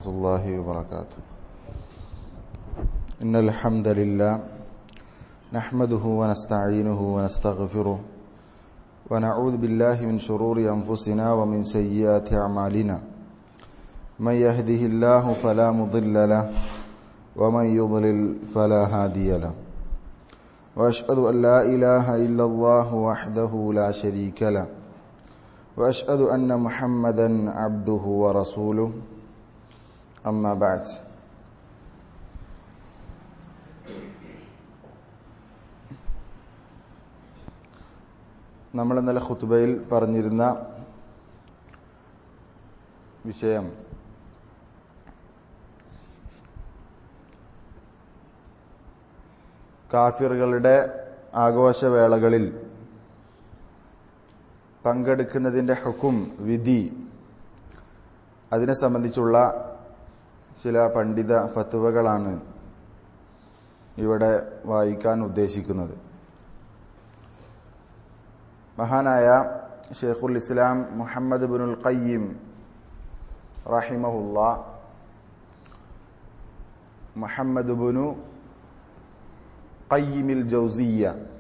الله وبركاته. إن الحمد لله نحمده ونستعينه ونستغفره ونعوذ بالله من شرور أنفسنا ومن سيئات أعمالنا. من يهده الله فلا مضل له ومن يضلل فلا هادي له. وأشهد أن لا إله إلا الله وحده لا شريك له وأشهد أن محمدا عبده ورسوله. أما بعد. നമ്മൾ ഇന്നലെ ഖുതുബയിൽ പറഞ്ഞിരുന്ന വിഷയം കാഫിറുകളുടെ ആഘോഷവേളകളിൽ പങ്കെടുക്കുന്നതിന്റെ ഹുക്കും, വിധി, അതിനെ സംബന്ധിച്ചുള്ള ചില പണ്ഡിത ഫത്വകളാണ് ഇവിടെ വായിക്കാൻ ഉദ്ദേശിക്കുന്നത്. മഹാനായ ഷെയ്ഖുൽ ഇസ്ലാം മുഹമ്മദ് ഇബ്നുൽ ഖയ്യിം റഹിമഹുല്ലാ, മുഹമ്മദ് ഇബ്നു ഖയ്യിമിൽ ജൗസിയ്യ,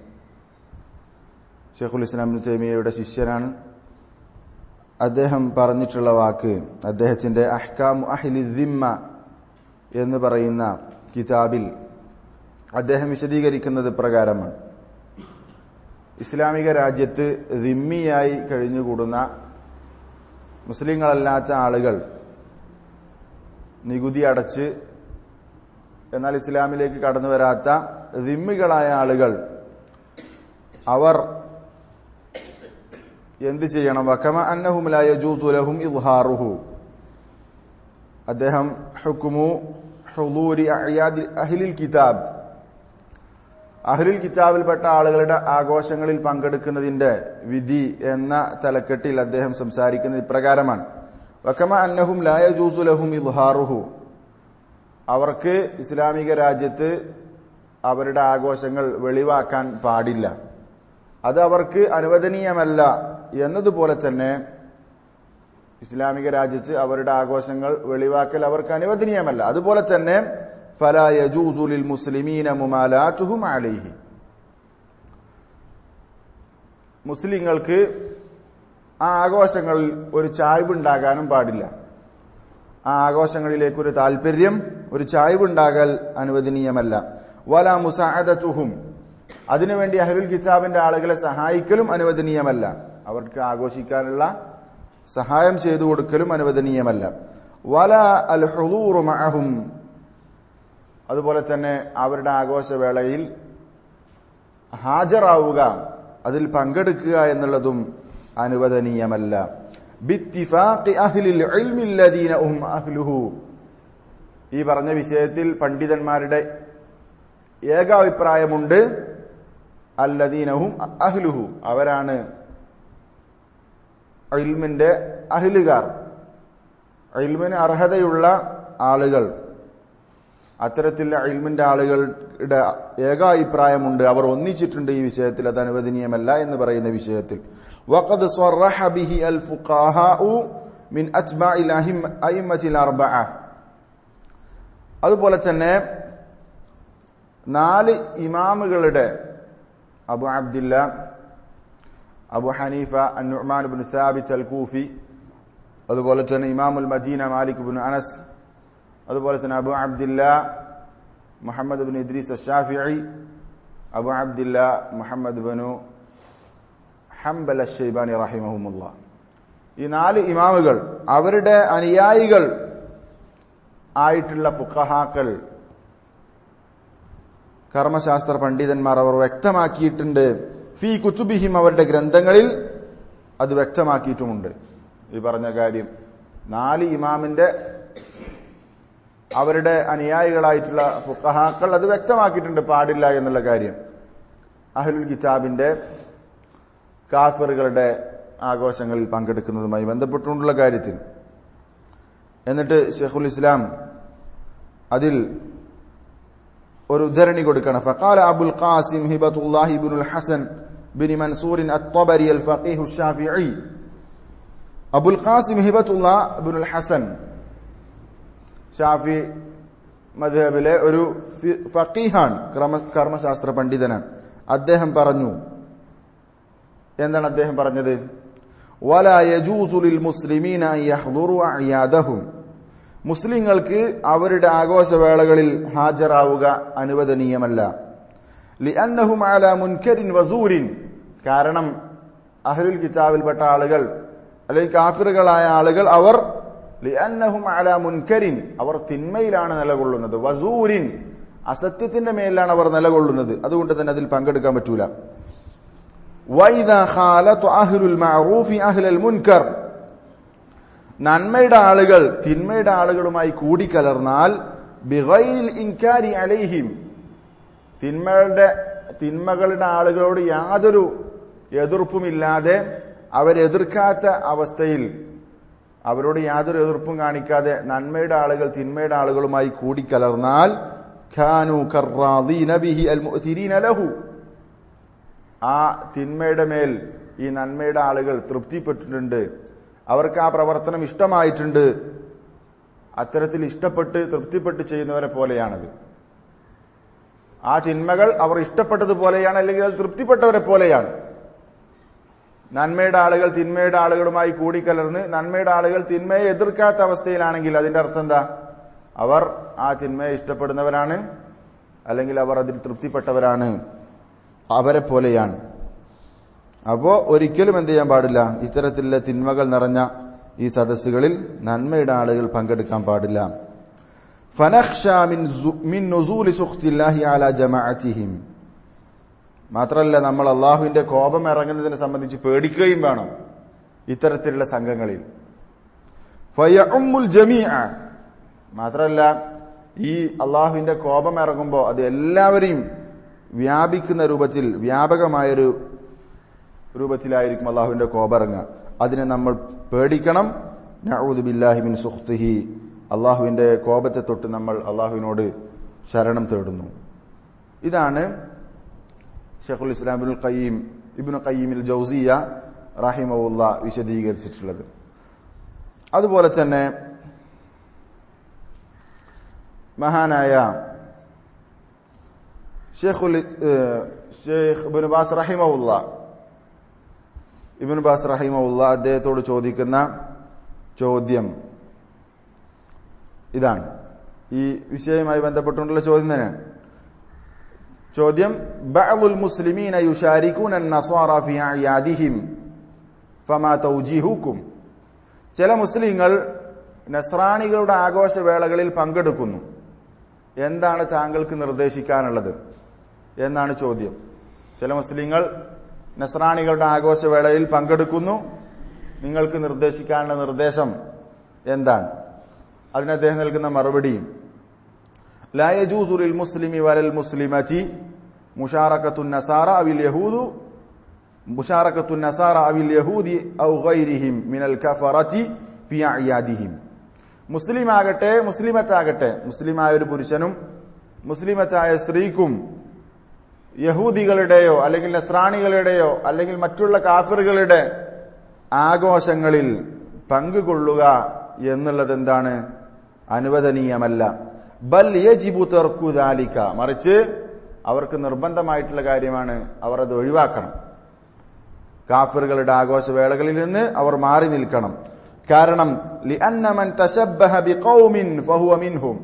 ഷെയ്ഖുൽ ഇസ്ലാം ഇബ്നു തൈമിയ്യയുടെ ശിഷ്യനാണ്. അദ്ദേഹം പറഞ്ഞിട്ടുള്ള വാക്ക്, അദ്ദേഹത്തിന്റെ അഹ്കാമു അഹ്ലി ദിമ്മ എന്ന് പറയുന്ന കിതാബിൽ അദ്ദേഹം വിശദീകരിക്കുന്നത് പ്രകാരമാണ്. ഇസ്ലാമിക രാജ്യത്ത് ദിമ്മിയായി കഴിഞ്ഞുകൂടുന്ന മുസ്ലിങ്ങളല്ലാത്ത ആളുകൾ, നികുതി അടച്ച് എന്നാൽ ഇസ്ലാമിലേക്ക് കടന്നു വരാത്ത ദിമ്മികളായ ആളുകൾ, അവർ എന്ത് ചെയ്യണം? വകമ അന്നഹും ലാ യജൂസു ലഹും ഇദ്ഹാറുഹു. അദ്ദേഹം ഹുക്മു ഹുളൂരി അഅയാദി അഹ്ലിൽ കിതാബ്, അഹ്ലുൽ കിതാബിൽപ്പെട്ട ആളുകളുടെ ആഘോഷങ്ങളിൽ പങ്കെടുക്കുന്നതിന്റെ വിധി എന്ന തലക്കെട്ടിൽ അദ്ദേഹം സംസാരിക്കുന്നത് ഇപ്രകാരമാണ്. വകമ അന്നഹും ലാ യജൂസു ലഹും ഇദ്ഹാറുഹു. അവർക്ക് ഇസ്ലാമിക രാജ്യത്ത് അവരുടെ ആഘോഷങ്ങൾ വെളിവാക്കാൻ പാടില്ല, അത് അവർക്ക് അനുവദനീയമല്ല എന്നതുപോലെ തന്നെ ഇസ്ലാമിക രാജ്യത്ത് അവരുടെ ആഘോഷങ്ങൾ വെളിവാക്കൽ അവർക്ക് അനുവദനീയമല്ല. അതുപോലെ തന്നെ ഫലാ യജൂസു ലിൽ മുസ്ലിമീന മുമാലാതുഹും അലൈഹി. മുസ്ലിങ്ങൾക്ക് ആ ആഘോഷങ്ങളിൽ ഒരു ചായ്വുണ്ടാകാനും പാടില്ല. ആ ആഘോഷങ്ങളിലേക്ക് ഒരു താല്പര്യം, ഒരു ചായ്വുണ്ടാകൽ അനുവദനീയമല്ല. വലാ മുസാഅദതുഹും. അതിനുവേണ്ടി അഹ്ലുൽ കിതാബിന്റെ ആളുകളെ സഹായിക്കലും അനുവദനീയമല്ല. അവർക്ക് ആഘോഷിക്കാനുള്ള സഹായം ചെയ്തു കൊടുക്കലും അനുവദനീയമല്ല. വലാ അൽ ഹുളൂറു മഅഹും. അതുപോലെ തന്നെ അവരുടെ ആഘോഷവേളയിൽ ഹാജരാവുക, അതിൽ പങ്കെടുക്കുക എന്നുള്ളതും അനുവദനീയമല്ല. ബിത്തിഫാഖി അഹ്ലിൽ ഇൽമി അല്ലദീന ഹും അഹ്ലുഹു. ഈ പറഞ്ഞ വിഷയത്തിൽ പണ്ഡിതന്മാരുടെ ഏകാഭിപ്രായമുണ്ട്. അല്ലദീനഹും അഹ്ലുഹു, അവരാണ് ഇൽമിന്റെ അഹ്ലുകാർ, ഇൽമിന് അർഹതയുള്ള ആളുകൾ. അത്തരത്തിലുള്ള ഇൽമിന്റെ ആളുകളുടെ ഏകാഭിപ്രായമുണ്ട്, അവർ ഒന്നിച്ചിട്ടുണ്ട് ഈ വിഷയത്തിൽ, അത് അനുവദനീയമല്ല എന്ന് പറയുന്ന വിഷയത്തിൽ. വഖദ് സ്വറഹ ബിഹി അൽ ഫുഖഹാഉ മിൻ അത്ബാഇൽ അഇമ്മത്തിൽ അർബഅ. അതുപോലെ തന്നെ 4 ഇമാമുകളുടെ, അബു അബ്ദില്ല, അബു ഹനീഫ അൻ-നുഅ്മാൻ ഇബ്നു സാബിത്ത് അൽ-കൂഫി, അതുപോലെ തന്നെ ഇമാമുൽ മദീന മാലിക് ഇബ്നു അനസ്, അതുപോലെ തന്നെ അബു അബ്ദില്ല മുഹമ്മദ് ഇബ്നു ഇദ്രീസ് അശ്ശാഫിഈ, അബു അബ്ദില്ല മുഹമ്മദ് ഇബ്നു ഹംബൽ അശ്ശൈബാനി റഹിമഹുമുല്ലാ. ഈ 4 ഇമാമുകൾ, അവരുടെ അനുയായികൾ ആയിട്ടുള്ള ഫുഖഹാക്കൾ, കർമ്മശാസ്ത്ര പണ്ഡിതന്മാർ, അവർ വ്യക്തമാക്കിയിട്ടുണ്ട്. ഫീ കുതുബിഹിം, അവരുടെ ഗ്രന്ഥങ്ങളിൽ അത് വ്യക്തമാക്കിയിട്ടുമുണ്ട്. ഈ പറഞ്ഞ കാര്യം 4 ഇമാമിന്റെ അവരുടെ അനുയായികളായിട്ടുള്ള ഫുഖഹാക്കൾ അത് വ്യക്തമാക്കിയിട്ടുണ്ട്, പാടില്ല എന്നുള്ള കാര്യം, അഹ്ലുൽ കിതാബിന്റെ കാഫിറുകളുടെ ആഘോഷങ്ങളിൽ പങ്കെടുക്കുന്നതുമായി ബന്ധപ്പെട്ടുകൊണ്ടുള്ള കാര്യത്തിൽ. എന്നിട്ട് ഷെയ്ഖുൽ ഇസ്ലാം അതിൽ ഒരു ഉദ്ധരണി കൊടുക്കണം. ഫഖാല അബുൽ ഖാസിം ഹിബത്തുല്ലാഹി ഇബ്നുൽ ഹസൻ ബിൻ മൻസൂർ അത്ത്-തബരി അൽ ഫഖീഹ് അശ്ശാഫിഈ. അബുൽ ഖാസിം ഹിബത്തുല്ലാഹ് ഇബ്നുൽ ഹസൻ ഷാഫി മദ്ഹബിലെ ഒരു ഫഖീഹാണ്, കർമ്മശാസ്ത്ര പണ്ഡിതനാണ്. അദ്ദേഹം പറഞ്ഞു, എന്താണ് അദ്ദേഹം പറഞ്ഞത്? വലാ യജൂസു ലിൽ മുസ്ലിമീന അൻ യഹ്ദുറു അയാദഹും, മുസ്ലിങ്ങൾക്ക് അവരുടെ ആഘോഷവേളകളിൽ ഹാജരാവുക അനുവദനീയമല്ല. ലിഅന്നഹും അലാ മുൻകരിൻ വസൂരിൻ, കാരണം അഹ്ലുൽ കിതാബിൽപ്പെട്ട ആളുകൾ അല്ലെങ്കിൽ കാഫിറുകളായ ആളുകൾ അവർ ലിഅന്നഹും അലാ മുൻകരിൻ, അവർ തിന്മയിലാണ് നിലകൊള്ളുന്നത്, വസൂരിൻ, അസത്യത്തിന്റെ മേലാണ് അവർ നിലകൊള്ളുന്നത്. അതുകൊണ്ട് തന്നെ അതിൽ പങ്കെടുക്കാൻ പറ്റൂല. വഇദാ ഖാലത അഹ്ലുൽ മഅറൂഫി അഹ്ലൽ മുൻകർ, നന്മയുടെ ആളുകൾ തിന്മയുടെ ആളുകളുമായി കൂടിക്കലർന്നാൽ ബിഗൈരിൽ ഇൻകാരി അലൈഹിം, തിന്മകളുടെ ആളുകളോട് യാതൊരു എതിർപ്പുമില്ലാതെ അവരെതിർക്കാത്ത അവസ്ഥയിൽ, അവരോട് യാതൊരു എതിർപ്പും കാണിക്കാതെ നന്മയുടെ ആളുകൾ തിന്മയുടെ ആളുകളുമായി കൂടിക്കലർന്നാൽ ഖാനു കർറാദീന ബിഹി അൽമുഅ്തിരീന ലഹു, ആ തിന്മയുടെ മേൽ ഈ നന്മയുടെ ആളുകൾ തൃപ്തിപ്പെട്ടിട്ടുണ്ട്, അവർക്ക് ആ പ്രവർത്തനം ഇഷ്ടമായിട്ടുണ്ട്. അത്തരത്തിൽ ഇഷ്ടപ്പെട്ട് തൃപ്തിപ്പെട്ട് ചെയ്യുന്നവരെ പോലെയാണത്. ആ തിന്മകൾ അവർ ഇഷ്ടപ്പെട്ടതുപോലെയാണ്, അല്ലെങ്കിൽ അത് തൃപ്തിപ്പെട്ടവരെ പോലെയാണ്. നന്മയുടെ ആളുകൾ തിന്മയുടെ ആളുകളുമായി കൂടിക്കലർന്ന് നന്മയുടെ ആളുകൾ തിന്മയെ എതിർക്കാത്ത അവസ്ഥയിലാണെങ്കിൽ അതിന്റെ അർത്ഥം എന്താ? അവർ ആ തിന്മയെ ഇഷ്ടപ്പെടുന്നവരാണ്, അല്ലെങ്കിൽ അവർ അതിൽ തൃപ്തിപ്പെട്ടവരാണ്, അവരെ പോലെയാണ്. അപ്പോ ഒരിക്കലും എന്ത് ചെയ്യാൻ പാടില്ല? ഇത്തരത്തിലുള്ള തിന്മകൾ നിറഞ്ഞ ഈ സദസ്സുകളിൽ നന്മയുടെ ആളുകൾ പങ്കെടുക്കാൻ പാടില്ല. ഫനഖ്ശാ മിൻ നുസൂലി സുഖ്തില്ലാഹി അലാ ജമാഅതിഹിം, മാത്രമല്ല നമ്മൾ അള്ളാഹുവിന്റെ കോപം ഇറങ്ങുന്നതിനെ സംബന്ധിച്ച് പേടിക്കുകയും വേണം ഇത്തരത്തിലുള്ള സംഘങ്ങളിൽ. ഫയഉമ്മുൽ ജമീഅ, മാത്രമല്ല ഈ അള്ളാഹുവിന്റെ കോപം ഇറങ്ങുമ്പോൾ അത് എല്ലാവരെയും വ്യാപിക്കുന്ന രൂപത്തിൽ, വ്യാപകമായൊരു രൂപത്തിലായിരിക്കും അള്ളാഹുവിന്റെ കോപം ഇറങ്ങുക. അതിനെ നമ്മൾ പേടിക്കണം. നഊദു ബില്ലാഹി മിൻ സുഖ്തിഹി, അള്ളാഹുവിന്റെ കോപത്തെ തൊട്ട് നമ്മൾ അള്ളാഹുവിനോട് ശരണം തേടുന്നു. ഇതാണ് ശൈഖുൽ ഇസ്ലാം ഇബ്നു ഖയ്യിം ജൗസിയ്യ റഹിമഹുല്ലാ വിശദീകരിച്ചിട്ടുള്ളത്. അതുപോലെ തന്നെ മഹാനായ ഷെയ്ഖ് ഇബ്നു ബാസ് റഹിമഹുല്ലാ അദ്ദേഹത്തോട് ചോദിക്കുന്ന ചോദ്യം ഇതാണ്. ഈ വിഷയവുമായി ബന്ധപ്പെട്ടുള്ള ചോദ്യം തന്നെയാണ്. ചോദ്യം, ബഅദുൽ മുസ്ലിമീന യുശാരികൂന അൻ-നസാറ ഫീ അയാദിഹിം ഫമാ തൗജീഹുകും, ചില മുസ്ലിങ്ങൾ നസ്രാണികളുടെ ആഘോഷവേളകളിൽ പങ്കെടുക്കുന്നു, എന്താണ് താങ്കൾക്ക് നിർദ്ദേശിക്കാനുള്ളത് എന്നാണ് ചോദ്യം. ചില മുസ്ലിങ്ങൾ നസ്രാണികളുടെ ആഘോഷവേളയിൽ പങ്കെടുക്കുന്നു, നിങ്ങൾക്ക് നിർദ്ദേശിക്കാനുള്ള നിർദ്ദേശം എന്താണ്? അതിന് അദ്ദേഹം നൽകുന്ന മറുപടി, ലാ യജൂസു ലിൽ മുസ്ലിമി വലൽ മുസ്ലിമതി മുശാറകത്തുൻ നസാറ അവിൽ യഹൂദി ഔ ഗൈരിഹിം മിനൽ കഫറതി ഫി അയാദിഹിം, മുസ്ലിമാകട്ടെ മുസ്ലിമത്താകട്ടെ, മുസ്ലിമായ ഒരു പുരുഷനും മുസ്ലിമത്തായ സ്ത്രീക്കും യഹൂദികളുടെയോ അല്ലെങ്കിൽ നസ്രാണികളുടെയോ അല്ലെങ്കിൽ മറ്റുള്ള കാഫിറുകളുടെ ആഘോഷങ്ങളിൽ പങ്കുകൊള്ളുക എന്നുള്ളത് എന്താണ്? അനുവദനീയമല്ല. ബൽ യജിബു തർക്കു ദാലിക, മറിച്ച് അവർക്ക് നിർബന്ധമായിട്ടുള്ള കാര്യമാണ്, അവർ അത് ഒഴിവാക്കണം. കാഫിറുകളുടെ ആഘോഷവേളകളിൽ നിന്ന് അവർ മാറി നിൽക്കണം. കാരണം ലിഅന്ന മൻ തശബ്ബഹ ബിഖൗമിൻ ഫഹുവ മിൻഹും,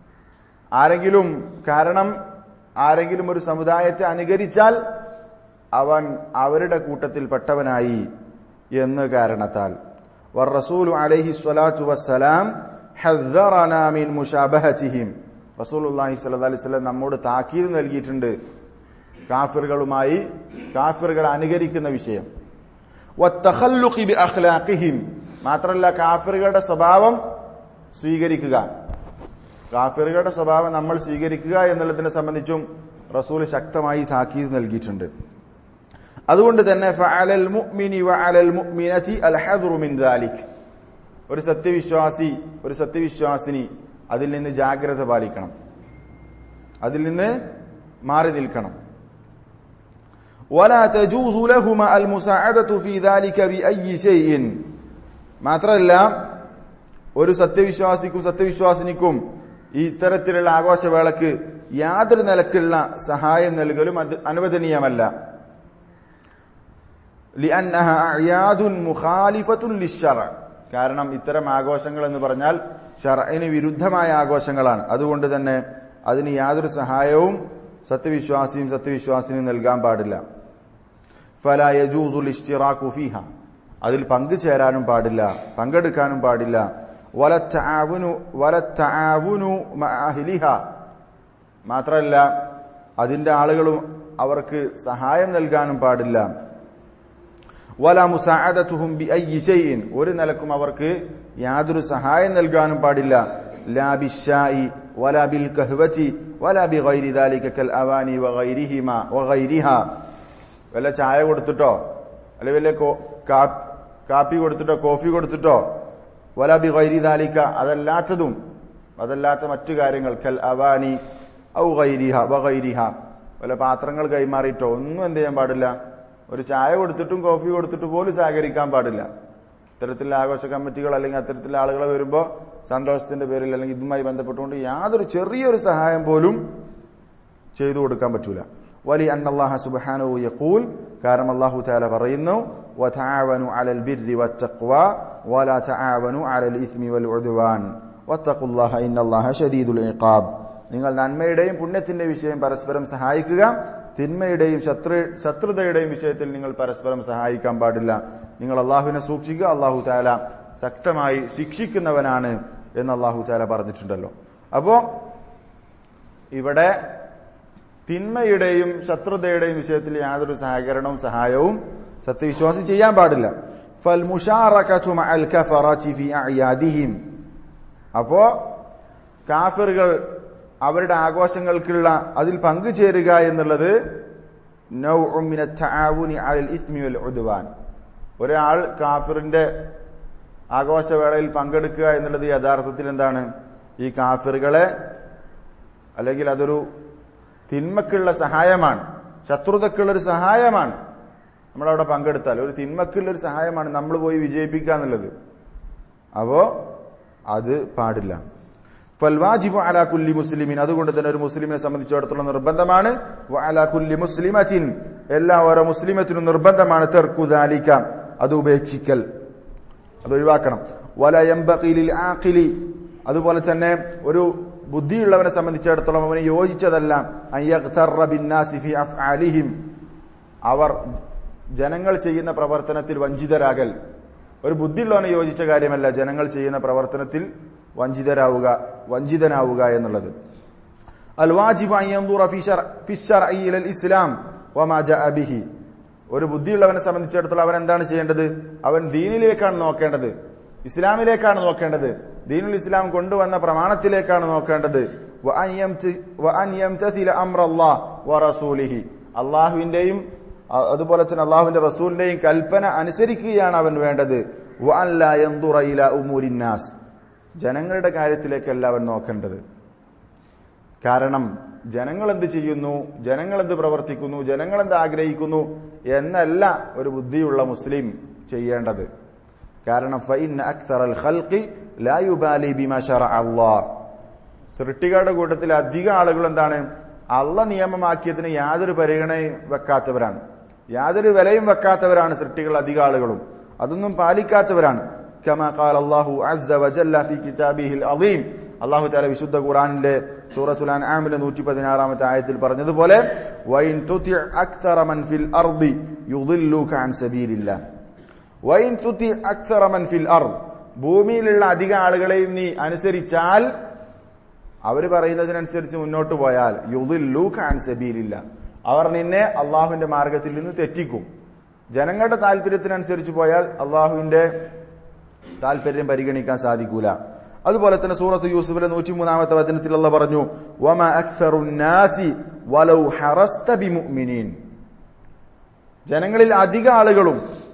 ആരെങ്കിലും ഒരു സമുദായത്തെ അനുകരിച്ചാൽ അവൻ അവരുടെ കൂട്ടത്തിൽപ്പെട്ടവനായി എന്ന് കാരണത്താൽ. വറസൂലു അലൈഹി സ്വലാത്തു വസ്സലാം ഹദ്ദറനാ മിൻ മുശാബഹതിഹിം, റസൂലുള്ളാഹി സ്വല്ലല്ലാഹി അലൈഹി വസല്ലം നമ്മോട് താക്കീത് നൽകിയിട്ടുണ്ട് കാഫിറുകളെ അനുകരിക്കുന്ന വിഷയം. വത്തഖല്ലുഖി ബിഅഖ്ലാഖിഹിം, മാത്രമല്ല കാഫിറുകളുടെ സ്വഭാവം സ്വീകരിക്കുക, കാഫിറുകളുടെ സ്വഭാവം നമ്മൾ സ്വീകരിക്കുക എന്നുള്ളതിനെ സംബന്ധിച്ചും റസൂൽ ശക്തമായി താക്കീത് നൽകിയിട്ടുണ്ട്. അതുകൊണ്ട് തന്നെ ഫഅലൽ മുഅ്മിനി വഅലൽ മുഅ്മിനതി അൽ ഹദ്റു മിൻ ദാലിക്, ഒരു സത്യവിശ്വാസിനി അതിൽ നിന്ന് ജാഗ്രത പാലിക്കണം, അതിൽ നിന്ന് മാറി നിൽക്കണം. വലാ തജൂസു ലഹുമ അൽ മുസാഅദതു ഫീ ദാലിക ബിഅയ്യി ഷൈഇൻ, മാത്രമല്ല ഒരു സത്യവിശ്വാസിനിക്കും ഈ ഇത്തരത്തിലുള്ള ആഘോഷവേളക്ക് യാതൊരു നിലക്കുള്ള സഹായം നൽകലും അത് അനുവദനീയമല്ല. ലിഅന്നഹ അഅയാദുൻ മുഖാലിഫത്തുൻ ലിശ്ശറഅ്, കാരണം ഇത്തരം ആഘോഷങ്ങൾ എന്ന് പറഞ്ഞാൽ ശർഇന് വിരുദ്ധമായ ആഘോഷങ്ങളാണ്. അതുകൊണ്ട് തന്നെ അതിന് യാതൊരു സഹായവും സത്യവിശ്വാസിനും നൽകാൻ പാടില്ല. ഫലാ യജൂസുൽ ഇശ്തിറാഖു ഫീഹ, അതിൽ പങ്കുചേരാനും പാടില്ല, പങ്കെടുക്കാനും പാടില്ല. വലത്തആവുനു മഅ അഹ്ലിഹ, മാത്രമല്ല അതിന്റെ ആളുകളും അവർക്ക് സഹായം നൽകാനും പാടില്ല. വലാ മുസാഅദതുഹും ബിഅയ്യി ശൈഇൻ, ഒരു നിലക്കും അവർക്ക് യാതൊരു സഹായം നൽകാനും പാടില്ല. ലാ ബിശ്ശാഇ വലാ ബിൽ കഹ്വതി വലാ ബിഗൈരി ദാലിക കൽ അവാനി വഗൈരിഹാ, വല്ല ചായ കൊടുത്തിട്ടോ അല്ലെ വല്ല കാപ്പി കൊടുത്തിട്ടോ കോഫി കൊടുത്തിട്ടോ, വലാ ബിഗൈരി ദാലിക, അതല്ലാത്ത മറ്റു കാര്യങ്ങൾ, കൽ അവാനി ഔ വഗൈരിഹാ, വല്ല പാത്രങ്ങൾ കൈമാറിയിട്ടോ ഒന്നും എന്ത് ചെയ്യാൻ പാടില്ല. ഒരു ചായ കൊടുത്തിട്ടും കോഫി കൊടുത്തിട്ട് പോലും സഹകരിക്കാൻ പാടില്ല. ഇത്തരത്തിലുള്ള ആഘോഷ കമ്മിറ്റികൾ അല്ലെങ്കിൽ അത്തരത്തിലുള്ള ആളുകൾ വരുമ്പോൾ സന്തോഷത്തിന്റെ പേരിൽ അല്ലെങ്കിൽ ഇതുമായി ബന്ധപ്പെട്ടുകൊണ്ട് യാതൊരു ചെറിയൊരു സഹായം പോലും ചെയ്തു കൊടുക്കാൻ പറ്റൂല. വലി അന്നല്ലാഹ സുബ്ഹാനഹു യഖൂൽ, കാരണം അല്ലാഹു തആല പറയുന്നു, വതആവനു അലൽ ബിർരി വത്തഖ്വ വലാ തആവനു അലൽ ഇസ്മി വൽ ഉദ്വാൻ വത്തഖുല്ലാഹ ഇന്നല്ലാഹ ശദീദുൽ ഇഖാബ്. നിങ്ങൾ നന്മയുടെയും പുണ്യത്തിന്റെ വിഷയം പരസ്പരം സഹായിക്കുക, തിന്മയുടെയും ശത്രുതയുടെയും വിഷയത്തിൽ നിങ്ങൾ പരസ്പരം സഹായിക്കാൻ പാടില്ല. നിങ്ങൾ അള്ളാഹുവിനെ സൂക്ഷിക്കുക, അള്ളാഹു തആല ശക്തമായി ശിക്ഷിക്കുന്നവനാണ് എന്ന് അള്ളാഹു തആല പറഞ്ഞിട്ടുണ്ടല്ലോ. അപ്പോ ഇവിടെ തിന്മയുടെയും ശത്രുതയുടെയും വിഷയത്തിൽ യാതൊരു സഹായവും സത്യവിശ്വാസി ചെയ്യാൻ പാടില്ല. ഫൽ മുശാറകതു മഅൽ കഫറതി ഫി അഅയാദിഹിം, അപ്പോ കാഫിറുകൾ അവരുടെ ആഘോഷങ്ങൾക്കുള്ള അതിൽ പങ്കുചേരുക എന്നുള്ളത് നൗഉ മിന തആവുനി അലൽ ഇസ്മി വൽ ഉദ്വാൻ, ഒരാൾ കാഫിറിന്റെ ആഘോഷവേളയിൽ പങ്കെടുക്കുക എന്നുള്ളത് യഥാർത്ഥത്തിൽ എന്താണ്? ഈ കാഫിറുകളെ അല്ലെങ്കിൽ അതൊരു തിന്മക്കുള്ള സഹായമാണ്, ശത്രുതക്കുള്ളൊരു സഹായമാണ്. നമ്മളവിടെ പങ്കെടുത്താൽ ഒരു തിന്മക്കുള്ളൊരു സഹായമാണ് നമ്മൾ പോയി വിജയിപ്പിക്കുക എന്നുള്ളത്. അപ്പോ അത് പാടില്ല. ഫൽവാജിബു അലാ കുല്ലി മുസ്ലിമിൻ, അതുകൊണ്ട് തന്നെ ഒരു മുസ്ലിമിനെ സംബന്ധിച്ചിടത്തോളം നിർബന്ധമാണ്. വഅലാ കുല്ലി മുസ്ലിമത്തിൻ, എല്ലാ ഓരോ മുസ്ലിമത്തിനും നിർബന്ധമാണ് തർക്കു ദാലിക, അത് ഉപേക്ഷിക്കൽ, അത് ഒഴിവാക്കണം. വലാ യംബഖി ലിൽ ആഖിലി, അതുപോലെ തന്നെ ഒരു ബുദ്ധിയുള്ളവനെ സംബന്ധിച്ചിടത്തോളം അവന് യോജിച്ചതല്ല അൻ യഗ്തറ ബിന്നാസി ഫി അഫ്ആലിഹിം, അവർ ജനങ്ങൾ ചെയ്യുന്ന പ്രവർത്തനത്തിൽ വഞ്ചിതരാകൽ. ഒരു ബുദ്ധിയുള്ളവന് യോജിച്ച കാര്യമല്ല ജനങ്ങൾ ചെയ്യുന്ന പ്രവർത്തനത്തിൽ വഞ്ചിതനാവുക എന്നുള്ളത്. അൽ വാജിബു അൻ യൻദുറ ഫി ശർഇ ഇലൽ ഇസ്ലാം വമാ ജാഅ ബിഹി, ഒരു ബുദ്ധിയുള്ളവനെ സംബന്ധിച്ചിടത്തോളം അവൻ എന്താണ് ചെയ്യേണ്ടത്? അവൻ ദീനിലേക്കാണ് നോക്കേണ്ടത്, ഇസ്ലാമിലേക്കാണ് നോക്കേണ്ടത്, ദീനുൽ ഇസ്ലാം കൊണ്ടുവന്ന പ്രമാണത്തിലേക്കാണ് നോക്കേണ്ടത്. വഅൻ യംതസില അംറല്ലാഹ് വറസൂലിഹി, അല്ലാഹുവിന്റെയും അതുപോലെ തന്നെ അല്ലാഹുവിന്റെ റസൂലിന്റെയും കൽപ്പന അനുസരിക്കുകയാണ് അവൻ വേണ്ടത്. വഅൻ ലാ യൻദുറ ഇലാ ഉമൂരിന്നാസ്, ജനങ്ങളുടെ കാര്യത്തിലേക്കല്ല അവൻ നോക്കേണ്ടത്. കാരണം ജനങ്ങൾ എന്ത് ചെയ്യുന്നു, ജനങ്ങൾ എന്ത് പ്രവർത്തിക്കുന്നു, ജനങ്ങൾ എന്ത് ആഗ്രഹിക്കുന്നു എന്നല്ല ഒരു ബുദ്ധിയുള്ള മുസ്ലിം ചെയ്യേണ്ടത്. കാരണം ഫഇന്ന അക്സറൽ ഖൽഖി ലാ യുബാലി ബിമാ ശറഅ അല്ലാഹ്, സൃഷ്ടികളുടെ കൂട്ടത്തിൽ അധിക ആളുകൾ എന്താണ്? അള്ളാഹ് നിയമമാക്കിയതിന് യാതൊരു പരിഗണനയും വെക്കാത്തവരാണ്, യാതൊരു വിലയും വെക്കാത്തവരാണ് സൃഷ്ടികൾ അധിക ആളുകളും, അതൊന്നും പാലിക്കാത്തവരാണ്. കമാ ഖാല അല്ലാഹു അസ്സ വജല്ല ഫീ കിതാബിഹിൽ അദീം, അല്ലാഹു തആല വിശുദ്ധ ഖുർആനിലെ സൂറത്തുൽ അൻആമിലെ 116-ാമത്തെ ആയത്തിൽ പറഞ്ഞതുപോലെ വഇൻ തുതി അക്സറ മൻ ഫിൽ അർദി യുദില്ലുക അൻ സബീലില്ലാഹ്, വഇൻ തുതി അക്സറ മൻ ഫിൽ അർദ്, ഭൂമിയിലുള്ള അധിക ആളുകളെയും നീ അനുസരിച്ചാൽ, അവർ പറയുന്നതിനനുസരിച്ച് മുന്നോട്ട് പോയാൽ, യുദില്ലുക അൻ സബീലില്ലാഹ്, അവർ നിന്നെ അള്ളാഹുവിന്റെ മാർഗത്തിൽ നിന്ന് തെറ്റിക്കും. ജനങ്ങളുടെ താല്പര്യത്തിനനുസരിച്ച് പോയാൽ അള്ളാഹുവിന്റെ താല്പര്യം പരിഗണിക്കാൻ സാധിക്കൂല. അതുപോലെ തന്നെ സൂറത്ത് യൂസുഫിലെ 103-ാമത്തെ വചനത്തിൽ അല്ലാഹു പറഞ്ഞു വമാ അക്സറുൻ നാസി വലൗ ഹറസ്ത ബിമുഅ്മിനീൻ, ജനങ്ങളിൽ അധിക ആളുകളും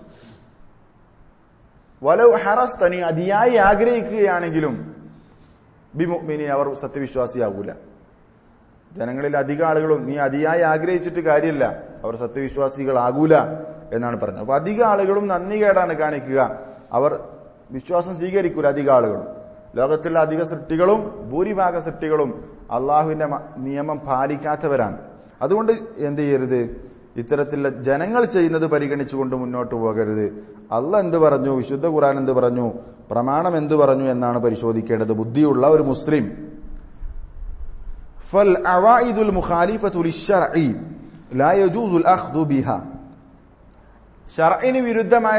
വലൗ ഹറസ്ത, നീ അതിയായി ആഗ്രഹിക്കുകയാണെങ്കിലും ബിമുഅ്മിനീൻ, അവർ സത്യവിശ്വാസിയാകൂല. ജനങ്ങളിൽ അധിക ആളുകളും നീ അതിയായി ആഗ്രഹിച്ചിട്ട് കാര്യമില്ല, അവർ സത്യവിശ്വാസികളാകൂല എന്നാണ് പറഞ്ഞത്. അപ്പൊ അധിക ആളുകളും നന്ദികേടാണ് കാണിക്കുക, അവർ വിശ്വാസം സ്വീകരിക്കൂല അധിക ആളുകളും. ലോകത്തുള്ള അധിക സൃഷ്ടികളും ഭൂരിഭാഗ സൃഷ്ടികളും അള്ളാഹുവിന്റെ നിയമം പാലിക്കാത്തവരാണ്. അതുകൊണ്ട് എന്ത് ചെയ്യരുത്, ഇത്തരത്തിലുള്ള ജനങ്ങൾ ചെയ്യുന്നത് പരിഗണിച്ചുകൊണ്ട് മുന്നോട്ട് പോകരുത്. അള്ളാഹ് എന്ത് പറഞ്ഞു, വിശുദ്ധ ഖുർആൻ എന്ത് പറഞ്ഞു, പ്രമാണം എന്ത് പറഞ്ഞു എന്നാണ് പരിശോധിക്കേണ്ടത് ബുദ്ധിയുള്ള ഒരു മുസ്ലിം. ഫൽ അവാഇദുൽ മുഖാലിഫതു ലിശ്ശർഇ ലാ യജൂസുൽ അഖ്ദു ബിഹാ. ശർഇന് വിരുദ്ധമായ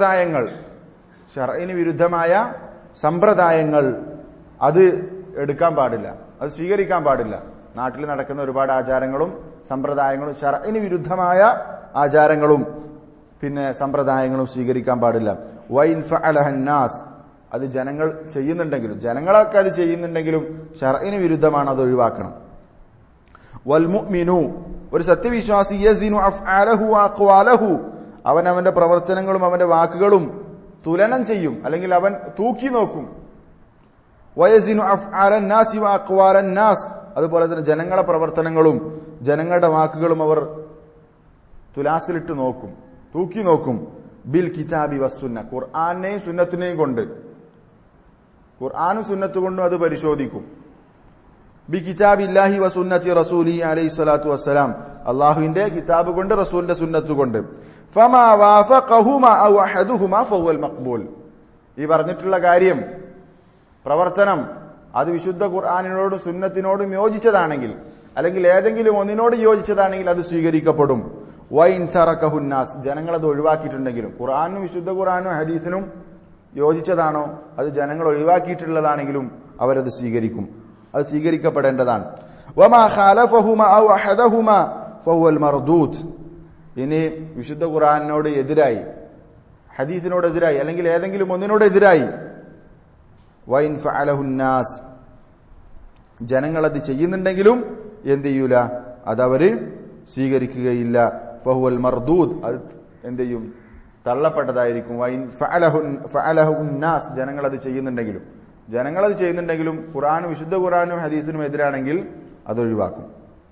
സമ്പ്രദായങ്ങൾ അത് എടുക്കാൻ പാടില്ല, അത് സ്വീകരിക്കാൻ പാടില്ല. നാട്ടിൽ നടക്കുന്ന ഒരുപാട് ആചാരങ്ങളും സമ്പ്രദായങ്ങളും ശർഇന് വിരുദ്ധമായ ആചാരങ്ങളും പിന്നെ സമ്പ്രദായങ്ങളും സ്വീകരിക്കാൻ പാടില്ല. വൈൻ ഫഅലഹന്നാസ്, അത് ജനങ്ങൾ ചെയ്യുന്നുണ്ടെങ്കിലും, ജനങ്ങളൊക്കെ അത് ചെയ്യുന്നുണ്ടെങ്കിലും ശർഇന് വിരുദ്ധമാണ്, അത് ഒഴിവാക്കണം. വൽ മുഅ്മിനു, ഒരു സത്യവിശ്വാസി യസിനു അഫ്ആലഹു വഅഖ്വാലഹു, അവൻ അവന്റെ പ്രവർത്തനങ്ങളും അവന്റെ വാക്കുകളും തുലനം ചെയ്യും, അല്ലെങ്കിൽ അവൻ തൂക്കി നോക്കും. വയസിനു അഫ്ആലൻ നാസി വഅഖ്വാലൻ നാസ്, അതുപോലെ തന്നെ ജനങ്ങളുടെ പ്രവർത്തനങ്ങളും ജനങ്ങളുടെ വാക്കുകളും അവർ തുലാസിലിട്ട് നോക്കും, തൂക്കി നോക്കും. ബിൽ കിതാബി വസ്സുന്ന, ഖുർആനെയും സുന്നത്തിനെയും കൊണ്ട്, ഖുർആനും സുന്നത്ത് കൊണ്ടും അത് പരിശോധിക്കും. ബി കിതാബില്ലാഹി വസുന്നത്തി റസൂലി അലൈഹി സ്വലാത്തു വസ്സലാം, അള്ളാഹുവിന്റെ കിതാബ് കൊണ്ട് റസൂലിന്റെ സുന്നത്ത് കൊണ്ട്. ഫമാ വാഫഖഹുമാ ഔ അഹദുഹുമാ ഫഹുവൽ മഖ്ബൂൽ. ഈ പറഞ്ഞിട്ടുള്ള കാര്യം, പ്രവർത്തനം, അത് വിശുദ്ധ ഖുർആനിനോടും സുന്നത്തിനോടും യോജിച്ചതാണെങ്കിൽ, അല്ലെങ്കിൽ ഏതെങ്കിലും ഒന്നിനോട് യോജിച്ചതാണെങ്കിൽ അത് സ്വീകരിക്കപ്പെടും. വൈൻ തറകഹുന്നാസ്, ജനങ്ങൾ അത് ഒഴിവാക്കിയിട്ടുണ്ടെങ്കിലും, ഖുർആനും വിശുദ്ധ ഖുർആനും ഹദീസിനും യോജിച്ചതാണോ അത് ജനങ്ങൾ ഒഴിവാക്കിയിട്ടുള്ളതാണെങ്കിലും അവരത് സ്വീകരിക്കും, അത് സ്വീകരിക്കപ്പെടേണ്ടതാണ്. വമാ ഖാലഫഹുമാ ഔ അഹദഹുമാ ഫഹുവൽ മർദൂദ്. ഇനി വിശുദ്ധ ഖുർആനിനോട് എതിരായി, ഹദീസിനോട് എതിരായി, അല്ലെങ്കിൽ ഏതെങ്കിലും ഒന്നിനോട് എതിരായി, വൈൻ ഫഅലഹുന്നാസ്, ജനങ്ങളത് ചെയ്യുന്നുണ്ടെങ്കിലും എന്ത് ചെയ്യൂല, അതവര് സ്വീകരിക്കുകയില്ല. ഫഹുവൽ മർദൂദ്, അത് എന്ത് ചെയ്യും, തള്ളപ്പെട്ടതായിരിക്കും. വൈൻ ഫഅലഹുന്നാസ്, ജനങ്ങളത് ചെയ്യുന്നുണ്ടെങ്കിലും ഖുർആനും വിശുദ്ധ ഖുർആനും ഹദീസിനും എതിരാണെങ്കിൽ അത് ഒഴിവാക്കും.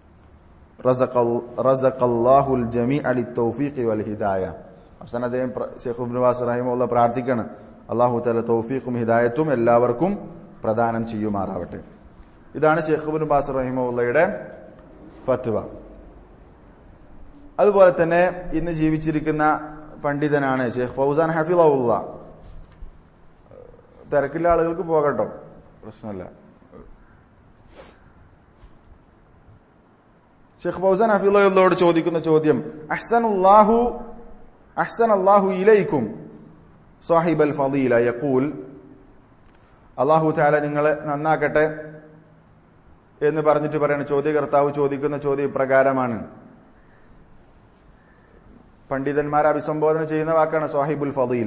റസഖല്ലാഹുൽ ജമീഅ ലിത്തൗഫീഖി വൽ ഹിദായ. അവസാനം അദ്ദേഹം ശൈഖ് ഇബ്നു ബാസ് റഹിമഹുല്ലാഹ് പ്രാർത്ഥിക്കണം, അല്ലാഹു തആല തൗഫീഖും ഹിദായത്തും എല്ലാവർക്കും പ്രദാനം ചെയ്യുമാറാവട്ടെ. ഇതാണ് ശൈഖ് ഇബ്നു ബാസ് റഹിമഹുള്ളയുടെ ഫത്വ. അതുപോലെ തന്നെ ഇന്ന് ജീവിച്ചിരിക്കുന്ന പണ്ഡിതനാണ് ശൈഖ് ഫൗസാൻ ഹഫിളഹുല്ലാഹ്. തിരക്കുള്ള ആളുകൾക്ക് പോകട്ടോ, പ്രശ്നമല്ല. ശൈഖ് ഫൗസാൻ ഹഫിളഹുള്ളയോട് ചോദിക്കുന്ന ചോദ്യം, അഹ്സനല്ലാഹു ഇലൈക്കും സാഹിബൽ ഫളീല യഖൂൽ, അല്ലാഹു തആല നിങ്ങളെ നന്നാക്കട്ടെ എന്ന് പറഞ്ഞിട്ട് പറയുന്ന ചോദ്യകർത്താവ് ചോദിക്കുന്ന ചോദ്യം പ്രകാരമാണ്. പണ്ഡിതന്മാരെ അഭിസംബോധന ചെയ്യുന്ന വാക്കാണ് സാഹിബുൽ ഫളീല.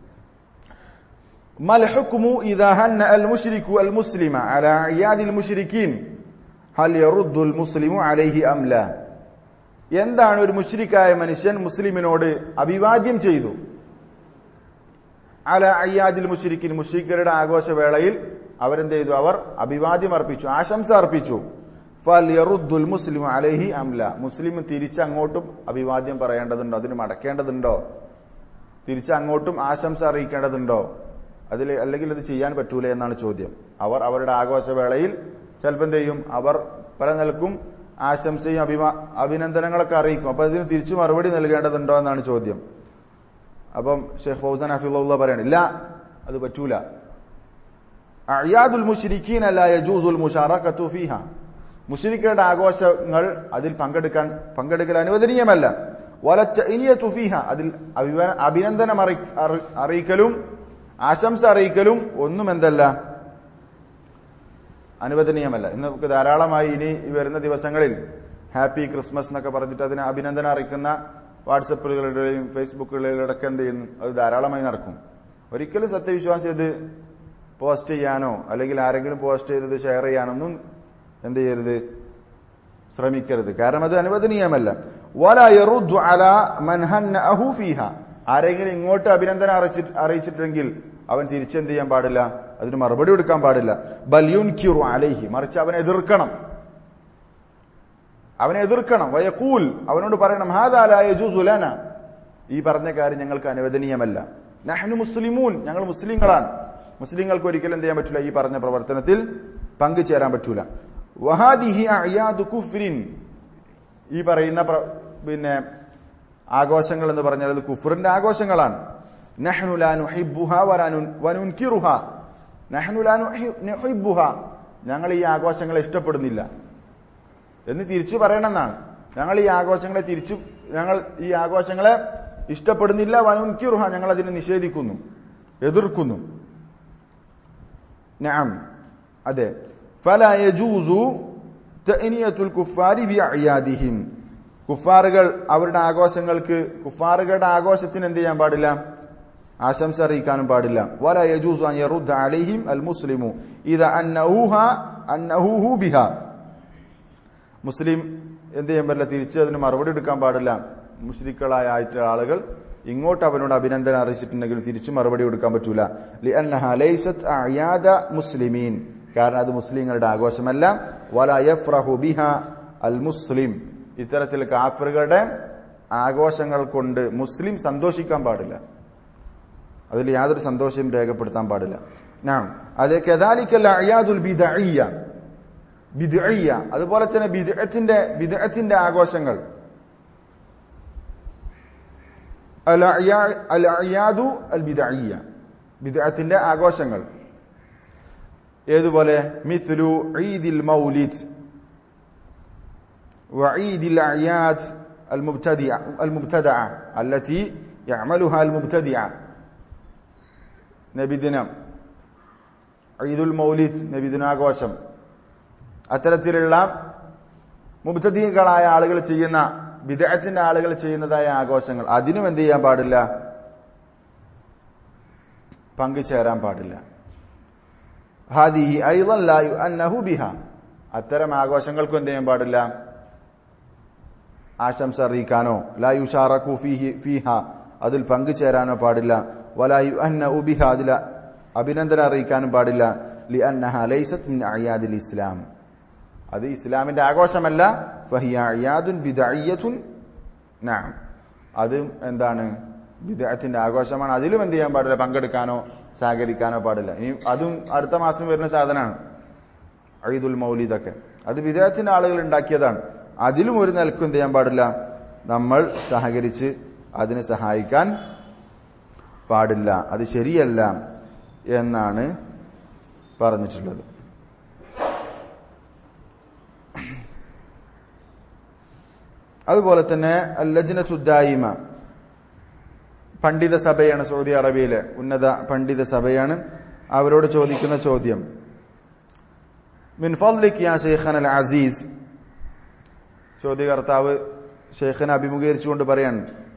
മൽ ഹുക്മു ഇദാ ഹന്ന അൽ മുശ്രികു അൽ മുസ്ലിമ അലാ ഇയാദിൽ മുശ്രികീൻ ഹൽ യറുദ്ദുൽ മുസ്ലിമു അലൈഹി അം ലാ. എന്താണ് ഒരു മുശ്രിക്കായ മനുഷ്യൻ മുസ്ലിമിനോട് അഭിവാദ്യം ചെയ്തു, അല അയ്യാദിൽ മുശ്രിക്കീൻ, മുശ്രിക്കരുടെ ആഘോഷവേളയിൽ അവരെന്ത് ചെയ്തു, അവർ അഭിവാദ്യം അർപ്പിച്ചു, ആശംസ അർപ്പിച്ചു. ഫൽ യറുദ്ദുൽ മുസ്ലിമു അലൈഹി അം ലാ. മുസ്ലിം തിരിച്ചങ്ങോട്ടും അഭിവാദ്യം പറയേണ്ടതുണ്ടോ, അതിന് മടക്കേണ്ടതുണ്ടോ, തിരിച്ചങ്ങോട്ടും ആശംസ അറിയിക്കേണ്ടതുണ്ടോ, അല്ലെങ്കിൽ അത് ചെയ്യാൻ പറ്റൂല എന്നാണ് ചോദ്യം. അവർ അവരുടെ ആഘോഷവേളയിൽ ചിലപ്പോൾ എന്ത് ചെയ്യും, അവർ പല നിലക്കും ആശംസയും അഭിനന്ദനങ്ങളൊക്കെ അറിയിക്കും. അപ്പൊ അതിന് തിരിച്ചു മറുപടി നൽകേണ്ടതുണ്ടോ എന്നാണ് ചോദ്യം. അപ്പം ഷെയ്ഖ് ഫൗസാൻ ഹഫിളഹുല്ലാഹ് പറയാണ്, ഇല്ല, അത് പറ്റൂല. അയ്യാദുൽ മുശ്രിക്കീന ലാ യജൂസുൽ മുശാറകതു ഫീഹാ. മുശ്രിക്കുകളുടെ ആഘോഷങ്ങൾ അതിൽ പങ്കെടുക്കൽ അനുവദനീയമല്ല. വലത്തഇനിയതു ഫീഹാ, അതിൽ അഭിനന്ദനം അറിയിക്കലും ആശംസ അറിയിക്കലും ഒന്നും എന്തല്ല, അനുവദനീയമല്ല. ഇന്ന് നമുക്ക് ധാരാളമായി ഇനി വരുന്ന ദിവസങ്ങളിൽ ഹാപ്പി ക്രിസ്മസ് എന്നൊക്കെ പറഞ്ഞിട്ട് അതിന് അഭിനന്ദനം അറിയിക്കുന്ന വാട്സപ്പുകളിലൂടെയും ഫേസ്ബുക്കുകളിലൂടെയൊക്കെ എന്ത് ചെയ്യുന്നു, അത് ധാരാളമായി നടക്കും. ഒരിക്കലും സത്യവിശ്വാസി അത് പോസ്റ്റ് ചെയ്യാനോ അല്ലെങ്കിൽ ആരെങ്കിലും പോസ്റ്റ് ചെയ്തത് ഷെയർ ചെയ്യാനൊന്നും എന്ത് ചെയ്യരുത്, ശ്രമിക്കരുത്. കാരണം അത് അനുവദനീയമല്ല. വലാ യറുദ്ദു അലാ മൻ ഹന്നഅഹു ഫീഹാ. ആരെങ്കിലും ഇങ്ങോട്ട് അഭിനന്ദനം അറിയിച്ചിട്ടുണ്ടെങ്കിൽ അവൻ തിരിച്ചെന്ത് ചെയ്യാൻ പാടില്ല, അതിന് മറുപടി കൊടുക്കാൻ പാടില്ല. ബൽ യുൻകിറു അലൈഹി, മറിച്ച് അവനെ എതിർക്കണം. വയഖൂൽ, അവനോട് പറയണം, ഹാദാ ലാ യജൂസു ലനാ, ഈ പറഞ്ഞ കാര്യം ഞങ്ങൾക്ക് അനുവദനീയമല്ല. നഹ്നു മുസ്ലിമൂൻ, ഞങ്ങൾ മുസ്ലിങ്ങളാണ്. മുസ്ലിങ്ങൾക്ക് ഒരിക്കലും എന്ത് ചെയ്യാൻ പറ്റൂല, ഈ പറഞ്ഞ പ്രവർത്തനത്തിൽ പങ്കുചേരാൻ പറ്റൂല. വഹാദിഹി അഅയാദു കുഫ്രിൻ, ഈ പറയുന്ന ആഘോഷങ്ങൾ എന്ന് പറഞ്ഞാൽ അത് കുഫ്റിന്റെ ആഘോഷങ്ങളാണ്. നഹ്നു ലാ നുഹിബ്ബുഹാ വനുൻകിറുഹാ, നഹ്നു ലാ നുഹിബ്ബുഹാ, ഞങ്ങൾ ഈ ആഘോഷങ്ങളെ ഇഷ്ടപ്പെടുന്നില്ല എന്ന് തിരിച്ചു പറയണമെന്നാണ്. ഞങ്ങൾ ഈ ആഘോഷങ്ങളെ ഇഷ്ടപ്പെടുന്നില്ല. വനുൻകിറുഹാ, ഞങ്ങൾ അതിനെ നിഷേധിക്കുന്നു, എതിർക്കുന്നു. നഅം, അതെ. ഫലാ യജൂസു തഅനിയത്തുൽ കുഫാരി ബിഅയാദിഹിം, കുഫാറുകൾ അവരുടെ ആഘോഷങ്ങൾക്ക്, കുഫാറുകളുടെ ആഘോഷത്തിന് എന്ത് ചെയ്യാൻ പാടില്ല, ആശംസ അറിയിക്കാനും പാടില്ല. വലാ യജൂസു അൻ യറുദ്ദ അലൈഹിം അൽ മുസ്ലിമു ഇദാ അന്നഹു ബിഹാ, മുസ്ലിം എന്ത് ചെയ്യാൻ പാടില്ല, തിരിച്ച് അതിന് മറുപടി എടുക്കാൻ പാടില്ല. മുശ്രിക്കുകളായ ആളുകൾ ഇങ്ങോട്ട് അവനോട് അഭിനന്ദനം അറിയിച്ചിട്ടുണ്ടെങ്കിൽ തിരിച്ചു മറുപടി കൊടുക്കാൻ പറ്റൂല. ലിഅന്നഹാ ലൈസത് അഅയാദ മുസ്ലിമീൻ, കാരണം അത് മുസ്ലിങ്ങളുടെ ആഘോഷമല്ല. വലാ യഫ്റഹു ബിഹാ അൽ മുസ്ലിം, ഇത്തരത്തിൽ കാഫിറുകളുടെ ആഘോഷങ്ങൾ കൊണ്ട് മുസ്ലിം സന്തോഷിക്കാൻ പാടില്ല, അതിൽ യാതൊരു സന്തോഷവും രേഖപ്പെടുത്താൻ പാടില്ല. നഅം, അതേ കദാലിക്കൽ അഅയാദുൽ ബിദ്അയ്യ, അതുപോലെ തന്നെ ബിദ്അത്തിന്റെ ആഘോഷങ്ങൾ, അൽ-അഅയാദു അൽ-ബിദ്അയ്യ, ബിദ്അത്തിന്റെ ആഘോഷങ്ങൾ ഏതുപോലെ മിസ്ലു ഈദിൽ മൗലിദ് وعيد الأعياد المبتدعة التي يعملها المبتدعة, നബിദിനം, ഈദുൽ മൗലിദ്, നബിദിനാഘോഷം, അത്തരത്തിലുള്ള മുബ്തദികളായ ആളുകൾ ചെയ്യുന്ന, ബിദ്അത്തിന്റെ ആളുകൾ ചെയ്യുന്നതായ ആഘോഷങ്ങൾ, അതിനും എന്ത് ചെയ്യാൻ പാടില്ല, പങ്കുചേരാൻ പാടില്ല. ഹാദിഹി അയ്ളൻ ലാ യുഅന്നഹു ബിഹാ, അത്തരം ആഘോഷങ്ങൾക്കും എന്ത് ചെയ്യാൻ പാടില്ല, ആശംസ അറിയിക്കാനോ, ലാ യുശാറകു ഫീഹ, അതിൽ പങ്കുചേരാനോ പാടില്ല. വലാ യുഅന്നഉ ബിഹാ, അതിൽ അഭിനന്ദനം അറിയിക്കാനും പാടില്ല. ലിഅന്നഹാ ലൈസത് മിൻ അഅയാദിൽ ഇസ്ലാം, അത് ഇസ്ലാമിന്റെ ആഘോഷമല്ല. ഫഹിയ അഅയാദുൻ ബിദ്അയ്യത്തുൻ, നഅം, അത് എന്താണ്, ബിദ്അത്തിന്റെ ആഘോഷമാണ്. അതിലും എന്ത് ചെയ്യാൻ പാടില്ല, പങ്കെടുക്കാനോ സഹകരിക്കാനോ പാടില്ല. ഇനി അതും അടുത്ത മാസം വരുന്ന സാധനമാണ് ഈദുൽ മൗലിദൊക്കെ, അത് ബിദ്അത്തിന്റെ ആളുകൾ ഉണ്ടാക്കിയതാണ്. അതിലും ഒരു നിലക്കും എന്ത് ചെയ്യാൻ പാടില്ല, നമ്മൾ സഹകരിച്ച് അതിനെ സഹായിക്കാൻ പാടില്ല, അത് ശരിയല്ല എന്നാണ് പറഞ്ഞിട്ടുള്ളത്. അതുപോലെ തന്നെ ലജ്നത്തു ദായിമ, പണ്ഡിത സഭയാണ്, സൗദി അറേബ്യയിലെ ഉന്നത പണ്ഡിത സഭയാണ്. അവരോട് ചോദിക്കുന്ന ചോദ്യം, മിൻ ഫദ്ലിക് യാ ശൈഖന അൽ അസീസ്, ചോദ്യകർത്താവ് ഷെയ്ഖിനെ അഭിമുഖീകരിച്ചുകൊണ്ട് പറയാണ്,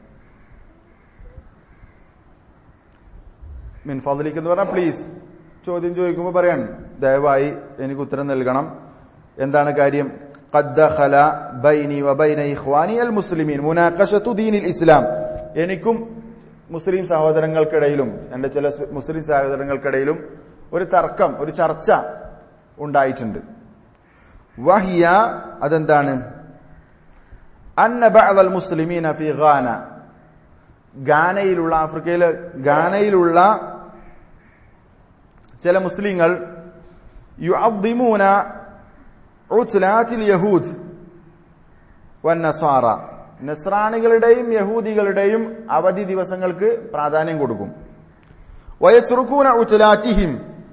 മിൻ ഫദ്ലിക് എന്ന് പറഞ്ഞാൽ പ്ലീസ്, ചോദ്യം ചോദിക്കുമ്പോൾ പറയാണ് ദയവായി എനിക്ക് ഉത്തരം നൽകണം. എന്താണ് കാര്യം? ഖദ് ദഖല ബൈനി വബൈന ഇഖ്വാനി അൽ മുസ്ലിമീൻ മുനാഖശതു ദീനിൽ ഇസ്ലാം, എനിക്കും മുസ്ലിം സഹോദരങ്ങൾക്കിടയിലും എന്റെ ചില മുസ്ലിം സഹോദരങ്ങൾക്കിടയിലും ഒരു തർക്കം, ഒരു ചർച്ച ഉണ്ടായിട്ടുണ്ട്. വഹിയ, അതെന്താണ്? അന്ന ബഅദൽ മുസ്ലിമീന ഫി ഗാന, ഗാനയിലുള്ള, ആഫ്രിക്കയിലെ ഗാനയിലുള്ള ചില മുസ്ലിങ്ങൾ യുഅദ്ദിമൂന ഉത്ലാത്തിൽ യഹൂദ് വന്നസാറ, നസ്രാണികളുടെയും യഹൂദികളുടെയും അവധി ദിവസങ്ങൾക്ക് പ്രാധാന്യം കൊടുക്കും. വയസ്റുക്കൂന ഉത്ലാത്തിഹിം,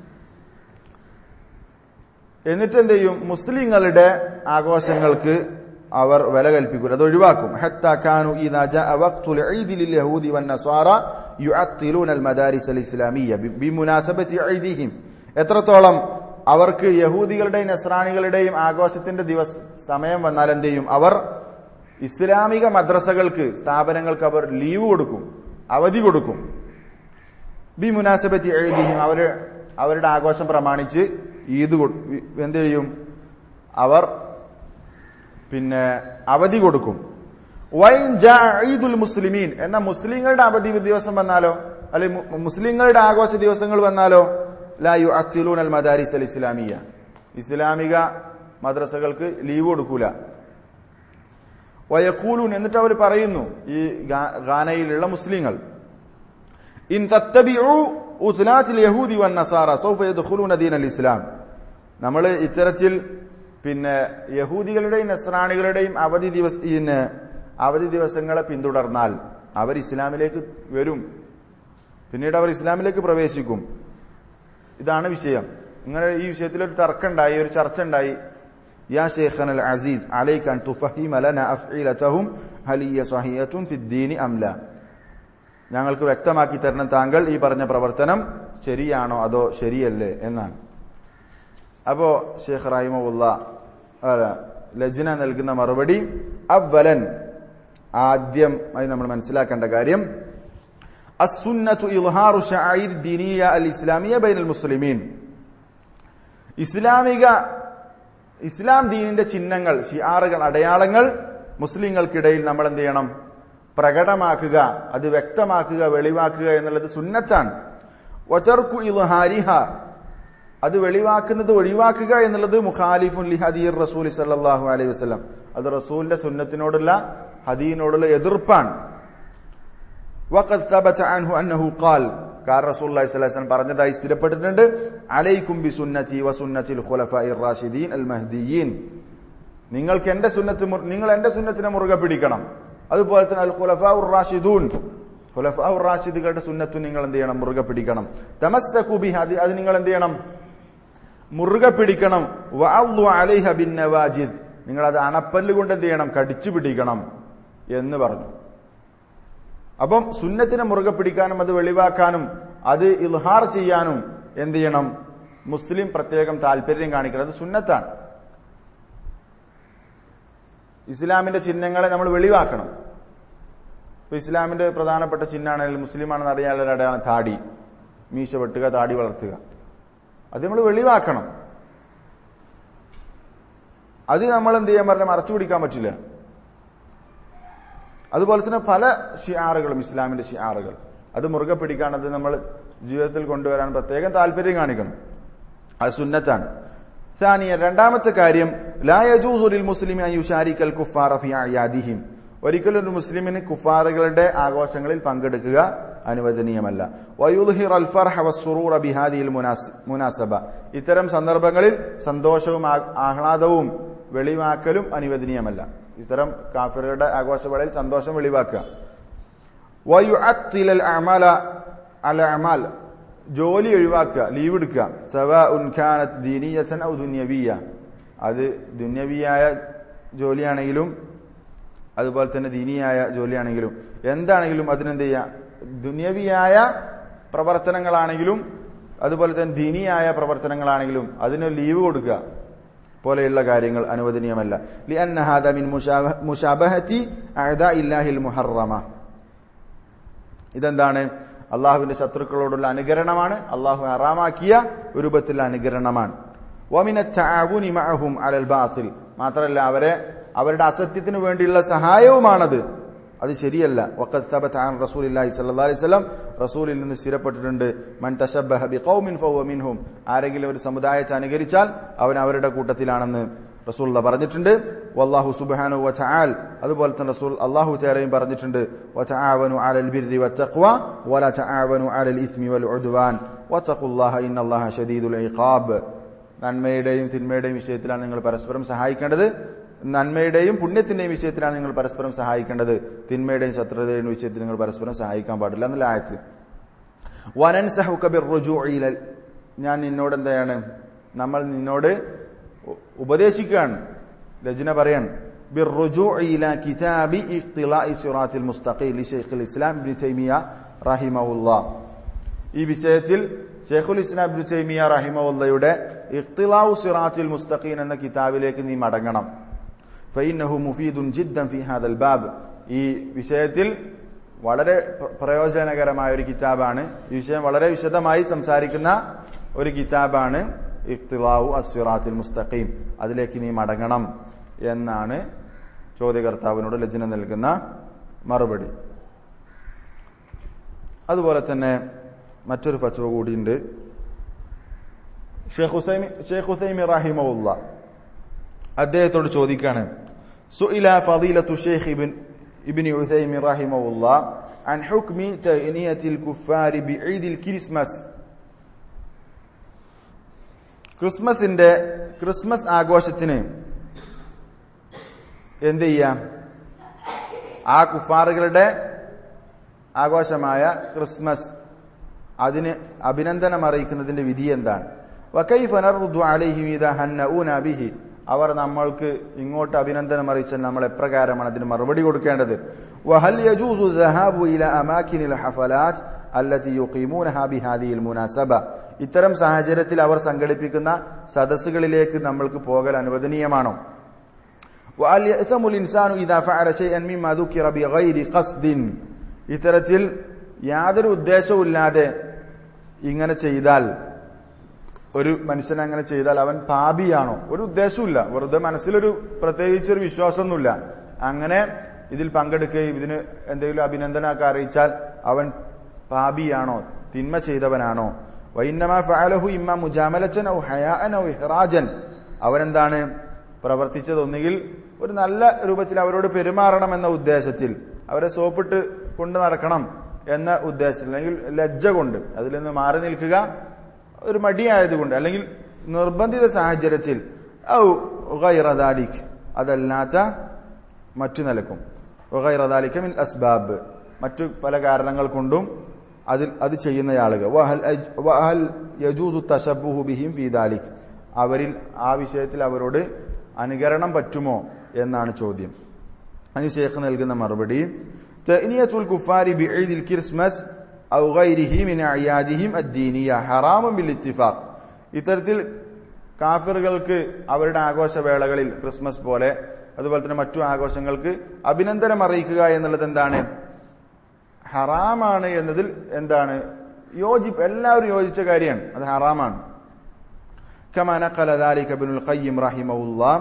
എന്നിട്ട് എന്ത് ചെയ്യും? മുസ്ലിങ്ങളുടെ ആഘോഷങ്ങൾക്ക് അവർ വില കൽപ്പിക്കും, അത് ഒഴിവാക്കും. ഹത്താ കാനു ഇദാ ജാഅ വഖ്തുൽ ഈദി ലിൽ യഹൂദി വന്നസാറ യുഅത്തിലൂന അൽ മദാരിസ് അൽ ഇസ്ലാമിയ്യ ബിമുനാസബതി ഈദിഹിം, എത്രത്തോളം അവർക്ക് യഹൂദികളുടെയും നസ്രാണികളുടെയും ആഘോഷത്തിന്റെ സമയം വന്നാൽ എന്ത് ചെയ്യും? അവർ ഇസ്ലാമിക മദ്രസകൾക്ക്, സ്ഥാപനങ്ങൾക്ക് അവർ ലീവ് കൊടുക്കും, അവധി കൊടുക്കും. ബി മുനാസബത്തി ഈദിഹിം, അവരുടെ ആഘോഷം പ്രമാണിച്ച് ഈദ് എന്ത് ചെയ്യും? അവർ അവധി കൊടുക്കും. വൈൻ ജാഅ ഈദുൽ മുസ്ലിമീൻ, എന്നാൽ മുസ്ലിങ്ങളുടെ അവധി ദിവസം വന്നാലോ, അല്ലെങ്കിൽ മുസ്ലിങ്ങളുടെ ആഘോഷ ദിവസങ്ങൾ വന്നാലോ, ലാ യുഅത്തിലൂന അൽ മദാരിസ് അൽ ഇസ്ലാമിയ്യ, ഇസ്ലാമിക മദ്രസകൾക്ക് ലീവ് കൊടുക്കൂല. വയഖൂലൂൻ, എന്നിട്ട് അവർ പറയുന്നു, ഈ ഗാനയിലുള്ള മുസ്ലിങ്ങൾ, ഇൻ തത്തബിഉ ഉസ്ലാത്തിൽ യഹൂദി വൻ നസാറ സൗഫ യദ്ഖുലൂന ദീനൽ ഇസ്ലാം. നമ്മൾ ഇത്തരത്തിൽ യഹൂദികളുടെയും നസ്രാണികളുടെയും അവധി ദിവസങ്ങളെ പിന്തുടർന്നാൽ അവർ ഇസ്ലാമിലേക്ക് വരും, പിന്നീട് അവർ ഇസ്ലാമിലേക്ക് പ്രവേശിക്കും. ഇതാണ് വിഷയം. ഇങ്ങനെ ഈ വിഷയത്തിൽ ഒരു തർക്കമുണ്ടായി, ഒരു ചർച്ച ഉണ്ടായി. യാ ശൈഖനൽ അസീസ് അലൈക അൻ തുഫഹിമ ലനാ അഫ്ഇലതഹും ഹൽ ഹിയ സ്വഹിഹത്തുൻ ഫിദ്ദീൻ അം ലാ. ഞങ്ങൾക്ക് വ്യക്തമാക്കി തരണം താങ്കൾ ഈ പറഞ്ഞ പ്രവർത്തനം ശരിയാണോ അതോ ശരിയല്ലേ എന്നാണ്. അപ്പോ ശൈഖ് റഹിമഹുല്ലാഹ് ലജ്ന നൽകുന്ന മറുപടി, അവ്വലൻ ആദ്യമായി നമ്മൾ മനസ്സിലാക്കേണ്ട കാര്യം, അസ്സുന്നത്തു ഇൽഹാറു ശഅഇർ ദീനിയ അൽ ഇസ്ലാമിയ ബൈനൽ മുസ്ലിമീൻ. ഇസ്ലാം ദീനിന്റെ ചിഹ്നങ്ങൾ, ഷിആറുകൾ, അടയാളങ്ങൾ മുസ്ലിങ്ങൾക്കിടയിൽ നമ്മൾ എന്ത് ചെയ്യണം? പ്രകടമാക്കുക, അത് വ്യക്തമാക്കുക, വെളിവാക്കുക എന്നുള്ളത് സുന്നത്താണ്. വതർകു ഇൽഹാരിഹ, അത് വെളിവാക്കുന്നത് ഒഴിവാക്കുക എന്നുള്ളത് മുഖാലിഫുൻ ലിഹദീർ റസൂൽ സല്ലല്ലാഹു അലൈഹി വസല്ലം, അത് റസൂലിന്റെ സുന്നത്തിനോടുള്ള ഹദീനോടുള്ള എതിർപ്പാണ്. വഖദ് സബത അൻഹു അന്നഹു ഖാൽ, കാരണം റസൂലുള്ളാഹി സ്വല്ലല്ലാഹു അലൈഹി വസല്ലം പറഞ്ഞതായി സ്ഥിരപ്പെട്ടിട്ടുണ്ട്, അലൈക്കും ബിസുന്നതി വസുന്നതിൽ ഖുലഫാഇർ റാഷിദീൻ അൽ മഹ്ദിയീൻ. നിങ്ങൾ എന്റെ സുന്നത്തിനെ മുറുകെ പിടിക്കണം. അതുപോലെ തന്നെ അൽ ഖുലഫാഉർ റാഷിദൂൻ, ഖുലഫാഉർ റാഷിദുകളുടെ സുന്നത്ത് നിങ്ങൾ എന്ത് ചെയ്യണം? മുറുകെ പിടിക്കണം. തമസ്സകു ബിഹാ, അത് നിങ്ങൾ എന്ത് ചെയ്യണം? മുറുകെ പിടിക്കണം. വഅള്ളു അലൈഹ ബിന്നവാജിദ്, നിങ്ങൾ അത് അണപ്പല്ല് കൊണ്ട് എന്ത് ചെയ്യണം? കടിച്ചു പിടിക്കണം എന്ന് പറഞ്ഞു. അപ്പം സുന്നത്തിനെ മുറുകെ പിടിക്കാനും അത് വെളിവാക്കാനും അത് ഇൽഹാർ ചെയ്യാനും എന്ത് ചെയ്യണം? മുസ്ലിം പ്രത്യേകം താല്പര്യം കാണിക്കണം. അത് സുന്നത്താണ്. ഇസ്ലാമിന്റെ ചിഹ്നങ്ങളെ നമ്മൾ വെളിവാക്കണം. ഇപ്പൊ ഇസ്ലാമിന്റെ പ്രധാനപ്പെട്ട ചിഹ്നമാണെങ്കിൽ മുസ്ലിമാണെന്ന് അറിയാനുള്ള അടയാളം താടി, മീശ വെട്ടുക, താടി വളർത്തുക. അത് നമ്മൾ വെളിവാക്കണം. അത് നമ്മൾ എന്ത് ചെയ്യാൻ പറഞ്ഞാൽ മറച്ചു പിടിക്കാൻ പറ്റില്ല. അതുപോലെ തന്നെ പല ഷിആറുകളും, ഇസ്ലാമിന്റെ ഷിആറുകൾ, അത് മുറുകെ പിടിക്കാൻ, അത് നമ്മൾ ജീവിതത്തിൽ കൊണ്ടുവരാൻ പ്രത്യേകം താല്പര്യം കാണിക്കണം. അത് സുന്നത്താണ്. സാനിയ, രണ്ടാമത്തെ കാര്യം, ലാ യജൂസു ലിൽ മുസ്ലിമി അൻ യുശാരിക്കൽ കുഫാറ ഫി അയാദിഹിം. ഒരിക്കലും ഒരു മുസ്ലിമിന് കുഫാറുകളുടെ ആഘോഷങ്ങളിൽ പങ്കെടുക്കുക അനുവദനീയമല്ല. വയുദ്ഹിറൽ ഫർഹ വസ്സുറൂറ ബിഹാദിഹിൽ മുനാസബ. ഇത്തരം സന്ദർഭങ്ങളിൽ സന്തോഷവും ആഹ്ലാദവും വെളിവാക്കലും അനുവദനീയമല്ല. ഇത്തരം കാഫിറുകളുടെ ആഘോഷവേളയിൽ സന്തോഷം വെളിവാക്കുക. വയുഅത്തിലൽ അഅമാല അൽ അഅമാൽ, ജോലി ഒഴിവാക്കുക, ലീവ് എടുക്കുക. സവാഉൻ കാനത് ദീനിയതൻ ഔ ദുനിയവിയ, അത് ദുനിയവിയായ ജോലിയാണെങ്കിലും അതുപോലെ തന്നെ ദീനിയായ ജോലിയാണെങ്കിലും എന്താണെങ്കിലും അതിനെന്ത് ചെയ്യുക? ദുനിയവിയായ പ്രവർത്തനങ്ങളാണെങ്കിലും അതുപോലെ തന്നെ ദീനിയായ പ്രവർത്തനങ്ങളാണെങ്കിലും അതിന് ലീവ് കൊടുക്കുക പോലെയുള്ള കാര്യങ്ങൾ അനുവദനീയമല്ല. ലിഅന്ന ഹാദാ മിൻ മുശാബഹതി അഅദാഇല്ലാഹിൽ മുഹറമ. ഇതെന്താണ്? അള്ളാഹുവിന്റെ ശത്രുക്കളോടുള്ള അനുകരണമാണ്, അള്ളാഹു ഹറാമാക്കിയ ഒരു രൂപത്തിലുള്ള അനുകരണമാണ്. വമിന തആവുനി മഅഹും അലൽ ബാസിൽ, മാത്രമല്ല അവരുടെ അസത്യത്തിനു വേണ്ടിയുള്ള സഹായവുമാണത്. അത് ശരിയല്ല. വഖദ് സബത അൻ റസൂലില്ലാഹി സ്വല്ലല്ലാഹു അലൈഹി വസല്ലം, റസൂലിൽ നിന്ന് സ്ഥിരപ്പെട്ടിട്ടുണ്ട്, മൻ തശബ്ബഹ ബിഖൗമിൻ ഫഹുവ മിൻഹും, ആരെങ്കിലും ഒരു സമുദായത്തെ അനുകരിച്ചാൽ അവൻ അവരുടെ കൂട്ടത്തിലാണെന്ന് റസൂൽ പറഞ്ഞിട്ടുണ്ട്. വല്ലാഹു സുബ്ഹാനഹു വ തആല, അതുപോലെ തന്നെ റസൂൽ അല്ലാഹു തആലയും പറഞ്ഞിട്ടുണ്ട്, വതആവനു അലൽ ബിർരി വത്തഖ്വ വലാ തആവനു അലൽ ഇസ്മി വൽ ഉദ്വാൻ വത്തഖുല്ലാഹ ഇന്നല്ലാഹ ശദീദുൽ ഇഖാബ്. നന്മയുടെയും തിന്മയുടെയും വിഷയത്തിലാണ് നിങ്ങൾ പരസ്പരം സഹായിക്കേണ്ടത്. നന്മയുടെയും പുണ്യത്തിന്റെയും വിഷയത്തിലാണ് നിങ്ങൾ പരസ്പരം സഹായിക്കേണ്ടത്. തിന്മയുടെയും ശത്രുതയുടെയും വിഷയത്തിൽ നിങ്ങൾ പരസ്പരം സഹായിക്കാൻ പാടില്ല എന്നുള്ള ആയത്ത്. വനൻസഹുക ബിർറുജൂഇ ഇലൽ, ഞാൻ നിന്നോട് എന്താണ്? നമ്മൾ നിന്നോട് ഉപദേശിക്കുകയാണ്. ലജ്ന പറയാൻ, ബിർറുജൂഇ ഇലാ കിതാബി ഇഖ്തിലാഇ സിറാത്തിൽ മുസ്തഖീം ലിശൈഖുൽ ഇസ്ലാം ഇബ്നു തൈമിയ റഹിമഹുല്ലാഹ്. ഈ വിഷയത്തിൽ ശൈഖുൽ ഇസ്ലാം ഇബ്നു തൈമിയ റഹിമഹുല്ലയുടെ ഇഖ്തിലാഉ സിറാത്തിൽ മുസ്തഖീം എന്ന കിതാബിലേക്ക് നീ മടങ്ങണം. ഫഇന്നഹു മുഫീദുൻ ജിദ്ദൻ ഫീ ഹാദൽ ബാബ്. ഈ വിഷയത്തിൽ വളരെ പ്രയോജനകരമായ ഒരു കിതാബാണ്. ഈ വിഷയം വളരെ വിശദമായി സംസാരിക്കുന്ന ഒരു കിതാബാണ് ഇഖ്തിലാഉ അസ്സിറാത്തിൽ മുസ്തഖീം. അതിലേക്ക് നീ മടങ്ങണം എന്നാണ് ചോദ്യകർത്താവിനോട് ലജ്ന നൽകുന്ന മറുപടി. അതുപോലെ തന്നെ മറ്റൊരു ഫത്വ കൂടിയുണ്ട്. ഷെയ്ഖ് ഉസൈമി റഹിമഹുല്ലാഹ് അദ്ദേഹത്തോട് ചോദിക്കാണ്, സുഇല ഫളീലത്തു ഷെയ്ഖ് ഇബ്നു ഉസൈമീൻ റഹിമഹുല്ലാഹ് അൻ ഹുക്മി തഅനിയത്തിൽ കുഫാരി ബിഈദിൽ ക്രിസ്മസ്. ക്രിസ്മസ് ആഘോഷത്തിന് എന്ത് ചെയ്യാം? ആ കുഫാറുകളുടെ ആഘോഷമായ ക്രിസ്മസ് അതിന് അഭിനന്ദനം അറിയിക്കുന്നതിന്റെ വിധി എന്താണ്? വകൈഫ നർദു അലൈഹിം ഇദാ ഹന്നഊനാ ബിഹി. അവർ നമ്മൾക്ക് ഇങ്ങോട്ട് അഭിനന്ദനം അറിയിച്ചാൽ നമ്മൾ എപ്രകാരമാണ് അതിന് മറുപടി കൊടുക്കേണ്ടത്? വഹൽ യജൂസു ദഹാബു ഇലാ അമാകിനിൽ ഹഫലാത്ത് അല്ലതി യുഖീമൂനഹാ ബിഹാദിഹിൽ മുനാസബ. ഇത്തരം സാഹചര്യത്തിൽ അവർ സംഘടിപ്പിക്കുന്ന സദസ്സുകളിലേക്ക് നമ്മൾക്ക് പോകൽ അനുവദനീയമാണോ? വഅൽ യഅ്തമുൽ ഇൻസാനു ഇദാ ഫഅല ശൈഅൻ മിമ്മാ ദുകിറ ബിഗൈരി ഖസ്ദിൻ. ഇത്തരത്തിൽ യാതൊരു ഉദ്ദേശവുമില്ലാതെ ഇങ്ങനെ ചെയ്താൽ, ഒരു മനുഷ്യൻ അങ്ങനെ ചെയ്താൽ അവൻ പാപിയാണോ? ഒരു ഉദ്ദേശമില്ല, വെറുതെ മനസ്സിലൊരു പ്രത്യേകിച്ചൊരു വിശ്വാസമൊന്നുമില്ല. അങ്ങനെ ഇതിൽ പങ്കെടുക്കുകയും ഇതിന് എന്തെങ്കിലും അഭിനന്ദനമൊക്കെ അറിയിച്ചാൽ അവൻ പാപിയാണോ, തിന്മ ചെയ്തവനാണോ? വഇന്നമാ ഫഅലഹു ഇമ്മാ മുജാമലതൻ ഔ ഹയാഅൻ ഔ ഇഹ്റാജൻ. അവനെന്താണ് പ്രവർത്തിച്ചത്? ഒന്നുകിൽ ഒരു നല്ല രൂപത്തിൽ അവരോട് പെരുമാറണം എന്ന ഉദ്ദേശത്തിൽ, അവരെ സോപ്പിട്ട് കൊണ്ട് നടക്കണം എന്ന ഉദ്ദേശത്തിൽ, അല്ലെങ്കിൽ ലജ്ജ കൊണ്ട് അതിൽ നിന്ന് മാറി നിൽക്കുക, ഒരു മടിയായതുകൊണ്ട്, അല്ലെങ്കിൽ നിർബന്ധിത സാഹചര്യത്തിൽ, ഔ ഗൈറ ദാലിക്, അതല്ലാത്ത മറ്റു നിലക്കും, ഗൈറ ദാലിക മിൻ അസ്ബാബ്, മറ്റു പല കാരണങ്ങൾ കൊണ്ടും അത് ചെയ്യുന്ന ആളുകൾ. വഹൽ യജൂസു തശബ്ബുഹു ബിഹിം ഫീ ദാലിക്. അവരിൽ ആ വിഷയത്തിൽ അവരോട് അനുകരണം പറ്റുമോ എന്നാണ് ചോദ്യം. അതിന് ശേഖ് നൽകുന്ന മറുപടി, തഅനിയത്തുൽ കുഫാരി ബിഈദിൽ ക്രിസ്മസ് ഔ ഗൈരിഹി മിൻ അയാദിഹിം അദ്ദീനിയ ഹറാമുൻ ബിൽ ഇത്തിഫാഖ്. ഇത്തരത്തിൽ കാഫിറുകൾക്ക് അവരുടെ ആഘോഷവേളകളിൽ ക്രിസ്മസ് പോലെ അതുപോലെ തന്നെ മറ്റു ആഘോഷങ്ങൾക്ക് അഭിനന്ദനം അറിയിക്കുക എന്നുള്ളത് എന്താണ്? ഹറാമാണ് എന്നതിൽ എന്താണ് എല്ലാവരും യോജിച്ച കാര്യമാണ്, അത് ഹറാമാണ്. കമാ നഖല ദാലിക ഇബ്നുൽ ഖയ്യിം റഹിമഹുല്ലാഹ്.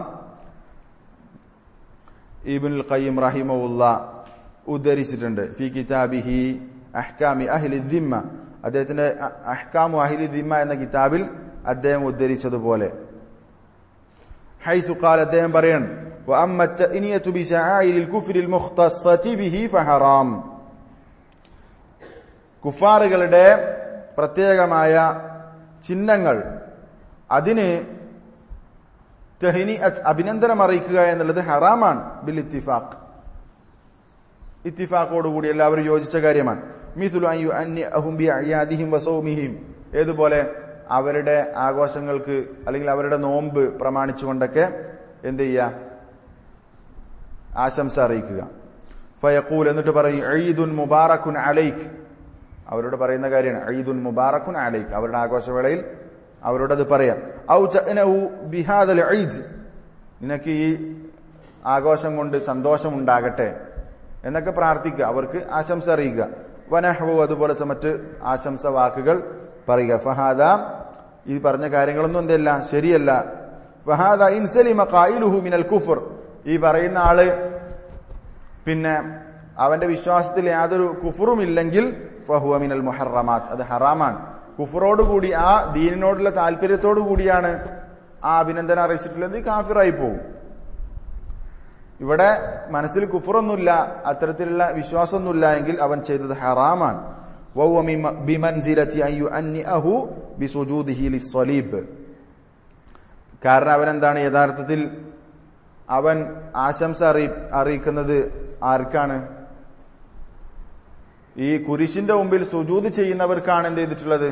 ഇബ്നുൽ ഖയ്യിം റഹിമഹുല്ലാഹ് ഉദ്ധരിച്ചിട്ടുണ്ട് ഫീ കിതാബിഹി അഹ്കാമി അഹ്ലി ദിമ്മ. അദ്ദേഹത്തിന്റെ അഹ്കാമു അഹ്ലി ദിമ്മ എന്ന കിതാബിൽ അദ്ദേഹം ഉദ്ധരിച്ചതുപോലെ, ഹൈസു ഖാല, അദ്ദേഹം പറയാണ്, വഅമ്മ തഅനിയതു ബിശആഇരിൽ കുഫ്രിൽ മുഖ്തസ്സതി ബിഹി ഫഹറാം. കുഫാറുകളുടെ പ്രത്യേകമായ ചിഹ്നങ്ങൾ, അതിന് അഭിനന്ദനം അറിയിക്കുക എന്നുള്ളത് ഹറാമാണ് ബിൽ ഇത്തിഫാഖ്. ഇത്തിഫാഖോടുകൂടി എല്ലാവരും യോജിച്ച കാര്യമാണ്. മിസ്ലു അൻ യുഅന്നിഅഹും ബിഅയാദിഹിം വസൗമിഹിം. ഏതുപോലെ അവരുടെ ആഘോഷങ്ങൾക്ക് അല്ലെങ്കിൽ അവരുടെ നോമ്പ് പ്രമാണിച്ചുകൊണ്ടൊക്കെ എന്ത് ചെയ്യുക? ആശംസ അറിയിക്കുക. ഫയഖൂൽ, എന്നിട്ട് പറയും, ഈദുൻ മുബാറക്കുൻ അലൈക്. അവരോട് പറയുന്ന കാര്യമാണ് ഈദുൻ മുബാറക്കുൻ അലൈക്. അവരുടെ ആഘോഷവേളയിൽ അവരോടത് പറയാം. ഔ തഅനഉ ബിഹാദൽ ഈദ്, നിനക്ക് ഈ ആഘോഷം കൊണ്ട് സന്തോഷമുണ്ടാകട്ടെ എന്നൊക്കെ പ്രാർത്ഥിക്കുക, അവർക്ക് ആശംസ അറിയിക്കുക. വനഹ്വു, അതുപോലെ മറ്റ് ആശംസ വാക്കുകൾ പറയുക. ഫഹാദ, ഈ പറഞ്ഞ കാര്യങ്ങളൊന്നും എന്തല്ല, ശരിയല്ല. ഫഹാദ ഇൻസലിമ ഖായിലുഹു മിനൽ കുഫർ. ഈ പറയുന്ന ആള് പിന്നെ അവന്റെ വിശ്വാസത്തിൽ യാതൊരു കുഫറും ഇല്ലെങ്കിൽ ഫഹുവ മിനൽ മുഹറമാത്ത്, അത് ഹറാമാണ്. കുഫറോടുകൂടി, ആ ദീനിനോടുള്ള താല്പര്യത്തോടു കൂടിയാണ് ആ അഭിനന്ദനം അറിയിച്ചിട്ടുള്ളത്, കാഫിറായി പോകും. ഇവിടെ മനസ്സിൽ കുഫറൊന്നുമില്ല, അത്തരത്തിലുള്ള വിശ്വാസമൊന്നുമില്ല എങ്കിൽ അവൻ ചെയ്തത് ഹറാമാണ്. വഹുവ ബിമൻസിലതി അൻ യുഅന്നിഅഹു ബിസുജൂദിഹി ലിസ്സലീബ്. കാരണം അവനെന്താണ് യഥാർത്ഥത്തിൽ അവൻ ആശംസ അറിയിക്കുന്നത് ആർക്കാണ്? ഈ കുരിശിന്റെ മുമ്പിൽ സുജൂദ് ചെയ്യുന്നവർക്കാണ് എന്ത് ചെയ്തിട്ടുള്ളത്?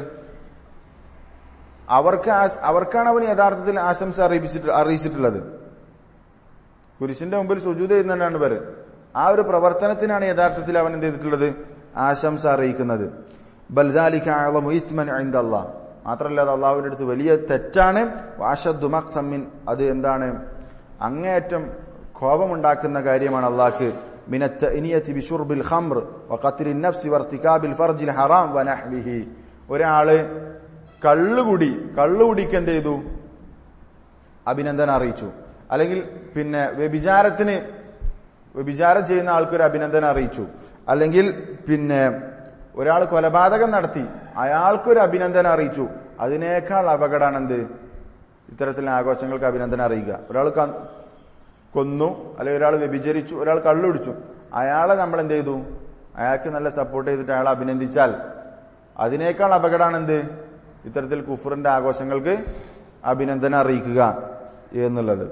അവർക്കാണ് അവൻ യഥാർത്ഥത്തിൽ ആശംസ അറിയിച്ചിട്ടുള്ളത്. കുരിശിന്റെ മുമ്പിൽ സുജൂദ് ചെയ്യുന്നതാണ് പേര്. ആ ഒരു പ്രവർത്തനത്തിനാണ് യഥാർത്ഥത്തിൽ അവൻ എന്ത് ചെയ്തിട്ടുള്ളത്? ആശംസ അറിയിക്കുന്നത്. ബൽ ദാലിക അഅ്ളമു ഇസ്മൻ ഇൻദല്ലാഹ്. മാത്രമല്ല അത് അള്ളാഹുവിന്റെ അടുത്ത് വലിയ തെറ്റാണ്. വഅശദ്ദു മഖ്സൻ മിൻ, അത് എന്താണ് അങ്ങേയറ്റം കോപമുണ്ടാക്കുന്ന കാര്യമാണ് അള്ളാഹ്ക്ക്. മിന തഅനിയതി ബിശുർബിൽ ഖംർ വഖത്ലിൻ നഫ്സി വർതികാബിൽ ഫർജിൽ ഹറാം വനഹ്വിഹി. ഒരാള് കള്ളുകുടിക്ക് എന്ത് ചെയ്തു? അഭിനന്ദനം അറിയിച്ചു. അല്ലെങ്കിൽ പിന്നെ വ്യഭിചാരം ചെയ്യുന്ന ആൾക്കൊരു അഭിനന്ദനം അറിയിച്ചു. അല്ലെങ്കിൽ പിന്നെ ഒരാൾ കൊലപാതകം നടത്തി, അയാൾക്കൊരു അഭിനന്ദനം അറിയിച്ചു. അതിനേക്കാൾ അപകടമാണ് എന്ത്? ഇത്തരത്തിലുള്ള ആഘോഷങ്ങൾക്ക് അഭിനന്ദനം അറിയിക്കുക. ഒരാൾ കൊന്നു, അല്ലെങ്കിൽ ഒരാൾ വ്യഭിചരിച്ചു, ഒരാൾ കള്ളുടിച്ചു, അയാളെ നമ്മൾ എന്ത് ചെയ്തു? അയാൾക്ക് നല്ല സപ്പോർട്ട് ചെയ്തിട്ട് അയാളെ അഭിനന്ദിച്ചാൽ അതിനേക്കാൾ അപകടമാണ് എന്ത്? ഇത്തരത്തിൽ കുഫറിന്റെ ആഘോഷങ്ങൾക്ക് അഭിനന്ദനം അറിയിക്കുക എന്നുള്ളത്.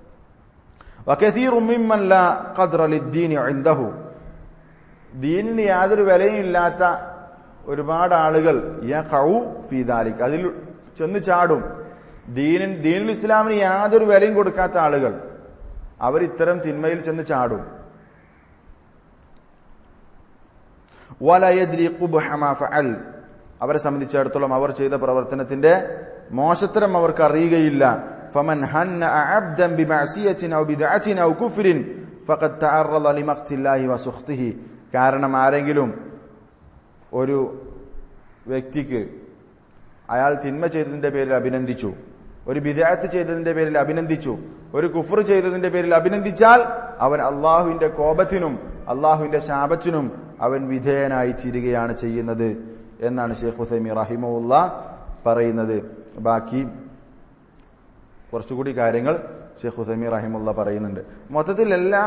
ദീനിന് യാതൊരു വിലയും ഇല്ലാത്ത ഒരുപാട് ആളുകൾ അതിൽ ചെന്ന് ചാടും. ദീനുൽ ഇസ്ലാമിന് യാതൊരു വിലയും കൊടുക്കാത്ത ആളുകൾ അവർ ഇത്തരം തിന്മയിൽ ചെന്ന് ചാടും. അവരെ സംബന്ധിച്ചിടത്തോളം അവർ ചെയ്ത പ്രവർത്തനത്തിന്റെ മോശത്തരം അവർക്ക് അറിയുകയില്ല. فمن هنأ عبدا بمعصية أو بدعة أو كفر فقد تعرض لمقت الله وسخطه. കാരണം ആരെങ്കിലും ഒരു വ്യക്തിക്ക് അയാൾ തിന്മ ചെയ്തതിന്റെ പേരിൽ അഭിനന്ദിച്ചു, ഒരു ബിദ്അത്ത് ചെയ്തതിന്റെ പേരിൽ അഭിനന്ദിച്ചു, ഒരു കുഫർ ചെയ്തതിന്റെ പേരിൽ അഭിനന്ദിച്ചാൽ അവൻ അള്ളാഹുവിന്റെ കോപത്തിനും അള്ളാഹുവിന്റെ ശാപത്തിനും അവൻ വിധേയനായി തീരുകയാണ് ചെയ്യുന്നത് എന്നാണ് ഷെയ്ഖ് ഉസൈമീൻ റഹിമഹുല്ലാഹ് പറയുന്നത്. ബാക്കി കുറച്ചുകൂടി കാര്യങ്ങൾ ഷെയ്ഖ് ഉസൈമീൻ റഹിമഹുല്ലാഹ് പറയുന്നുണ്ട്. മൊത്തത്തിൽ എല്ലാ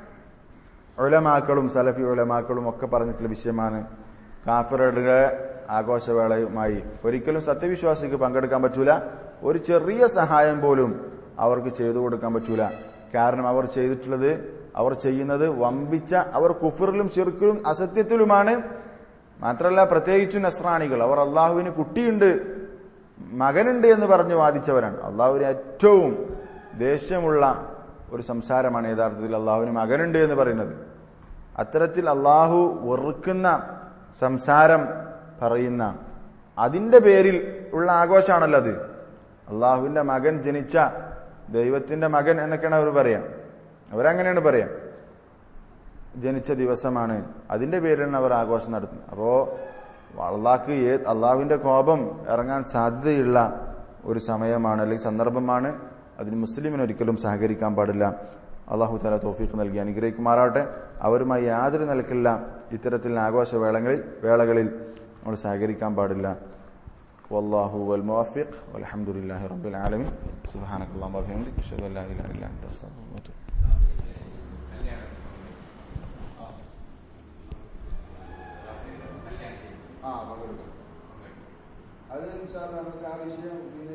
ഉലമാക്കളും സലഫി ഉലമാക്കളും ഒക്കെ പറഞ്ഞിട്ടുള്ള വിഷയമാണ് കാഫിറുകളുടെ ആഘോഷവേളയുമായി ഒരിക്കലും സത്യവിശ്വാസിക്ക് പങ്കെടുക്കാൻ പറ്റൂല. ഒരു ചെറിയ സഹായം പോലും അവർക്ക് ചെയ്തു കൊടുക്കാൻ പറ്റൂല. കാരണം അവർ ചെയ്യുന്നത് വമ്പിച്ച, അവർ കുഫറിലും ശിർക്കിലും അസത്യത്തിലുമാണ്. മാത്രമല്ല പ്രത്യേകിച്ചും നസ്രാണികൾ, അവർ അള്ളാഹുവിന് കുട്ടിയുണ്ട്, മകനുണ്ട് എന്ന് പറഞ്ഞു വാദിച്ചവരാണ്. അള്ളാഹുവിന് ഏറ്റവും ദേഷ്യമുള്ള ഒരു സംസാരമാണ് യഥാർത്ഥത്തിൽ അള്ളാഹുവിന് മകനുണ്ട് എന്ന് പറയുന്നത്. അത്തരത്തിൽ അള്ളാഹു വെറുക്കുന്ന സംസാരം പറയുന്ന അതിന്റെ പേരിൽ ഉള്ള ആഘോഷമാണല്ലോ അത്. അള്ളാഹുവിന്റെ മകൻ ജനിച്ച, ദൈവത്തിന്റെ മകൻ എന്നൊക്കെയാണ് അവർ പറയാം. അവരങ്ങനെയാണ് പറയാം, ജനിച്ച ദിവസമാണ്, അതിന്റെ പേരിലാണ് അവർ ആഘോഷം നടത്തുന്നത്. അപ്പോ അള്ളാഹുവിന്റെ കോപം ഇറങ്ങാൻ സാധ്യതയുള്ള ഒരു സമയമാണ് അല്ലെങ്കിൽ സന്ദർഭമാണ്. അതിന് മുസ്ലിമിന് ഒരിക്കലും സഹകരിക്കാൻ പാടില്ല. അള്ളാഹു തആല തൗഫീഖ് നൽകി അനുഗ്രഹിക്കുമാറാവട്ടെ. അവരുമായി യാതൊരു നിലക്കില്ല ഇത്തരത്തിൽ ആഘോഷ വേളകളിൽ നമ്മൾ സഹകരിക്കാൻ പാടില്ല. വല്ലാഹു വൽ മുവഫിഖ് വൽഹംദുലില്ലാഹി റബ്ബിൽ ആലമീൻ. സുബ്ഹാനക്കല്ലാഹുമ്മ വബിഹംദിക അഷ്ഹദു അൻ ലാ ഇലാഹ ഇല്ല അൻത അസ്തഗ്ഫിറുക വ അത്തൂബു ഇലൈക്. അത് ഇൻഷാ അല്ലാഹ് നമുക്ക് ആ വിഷയം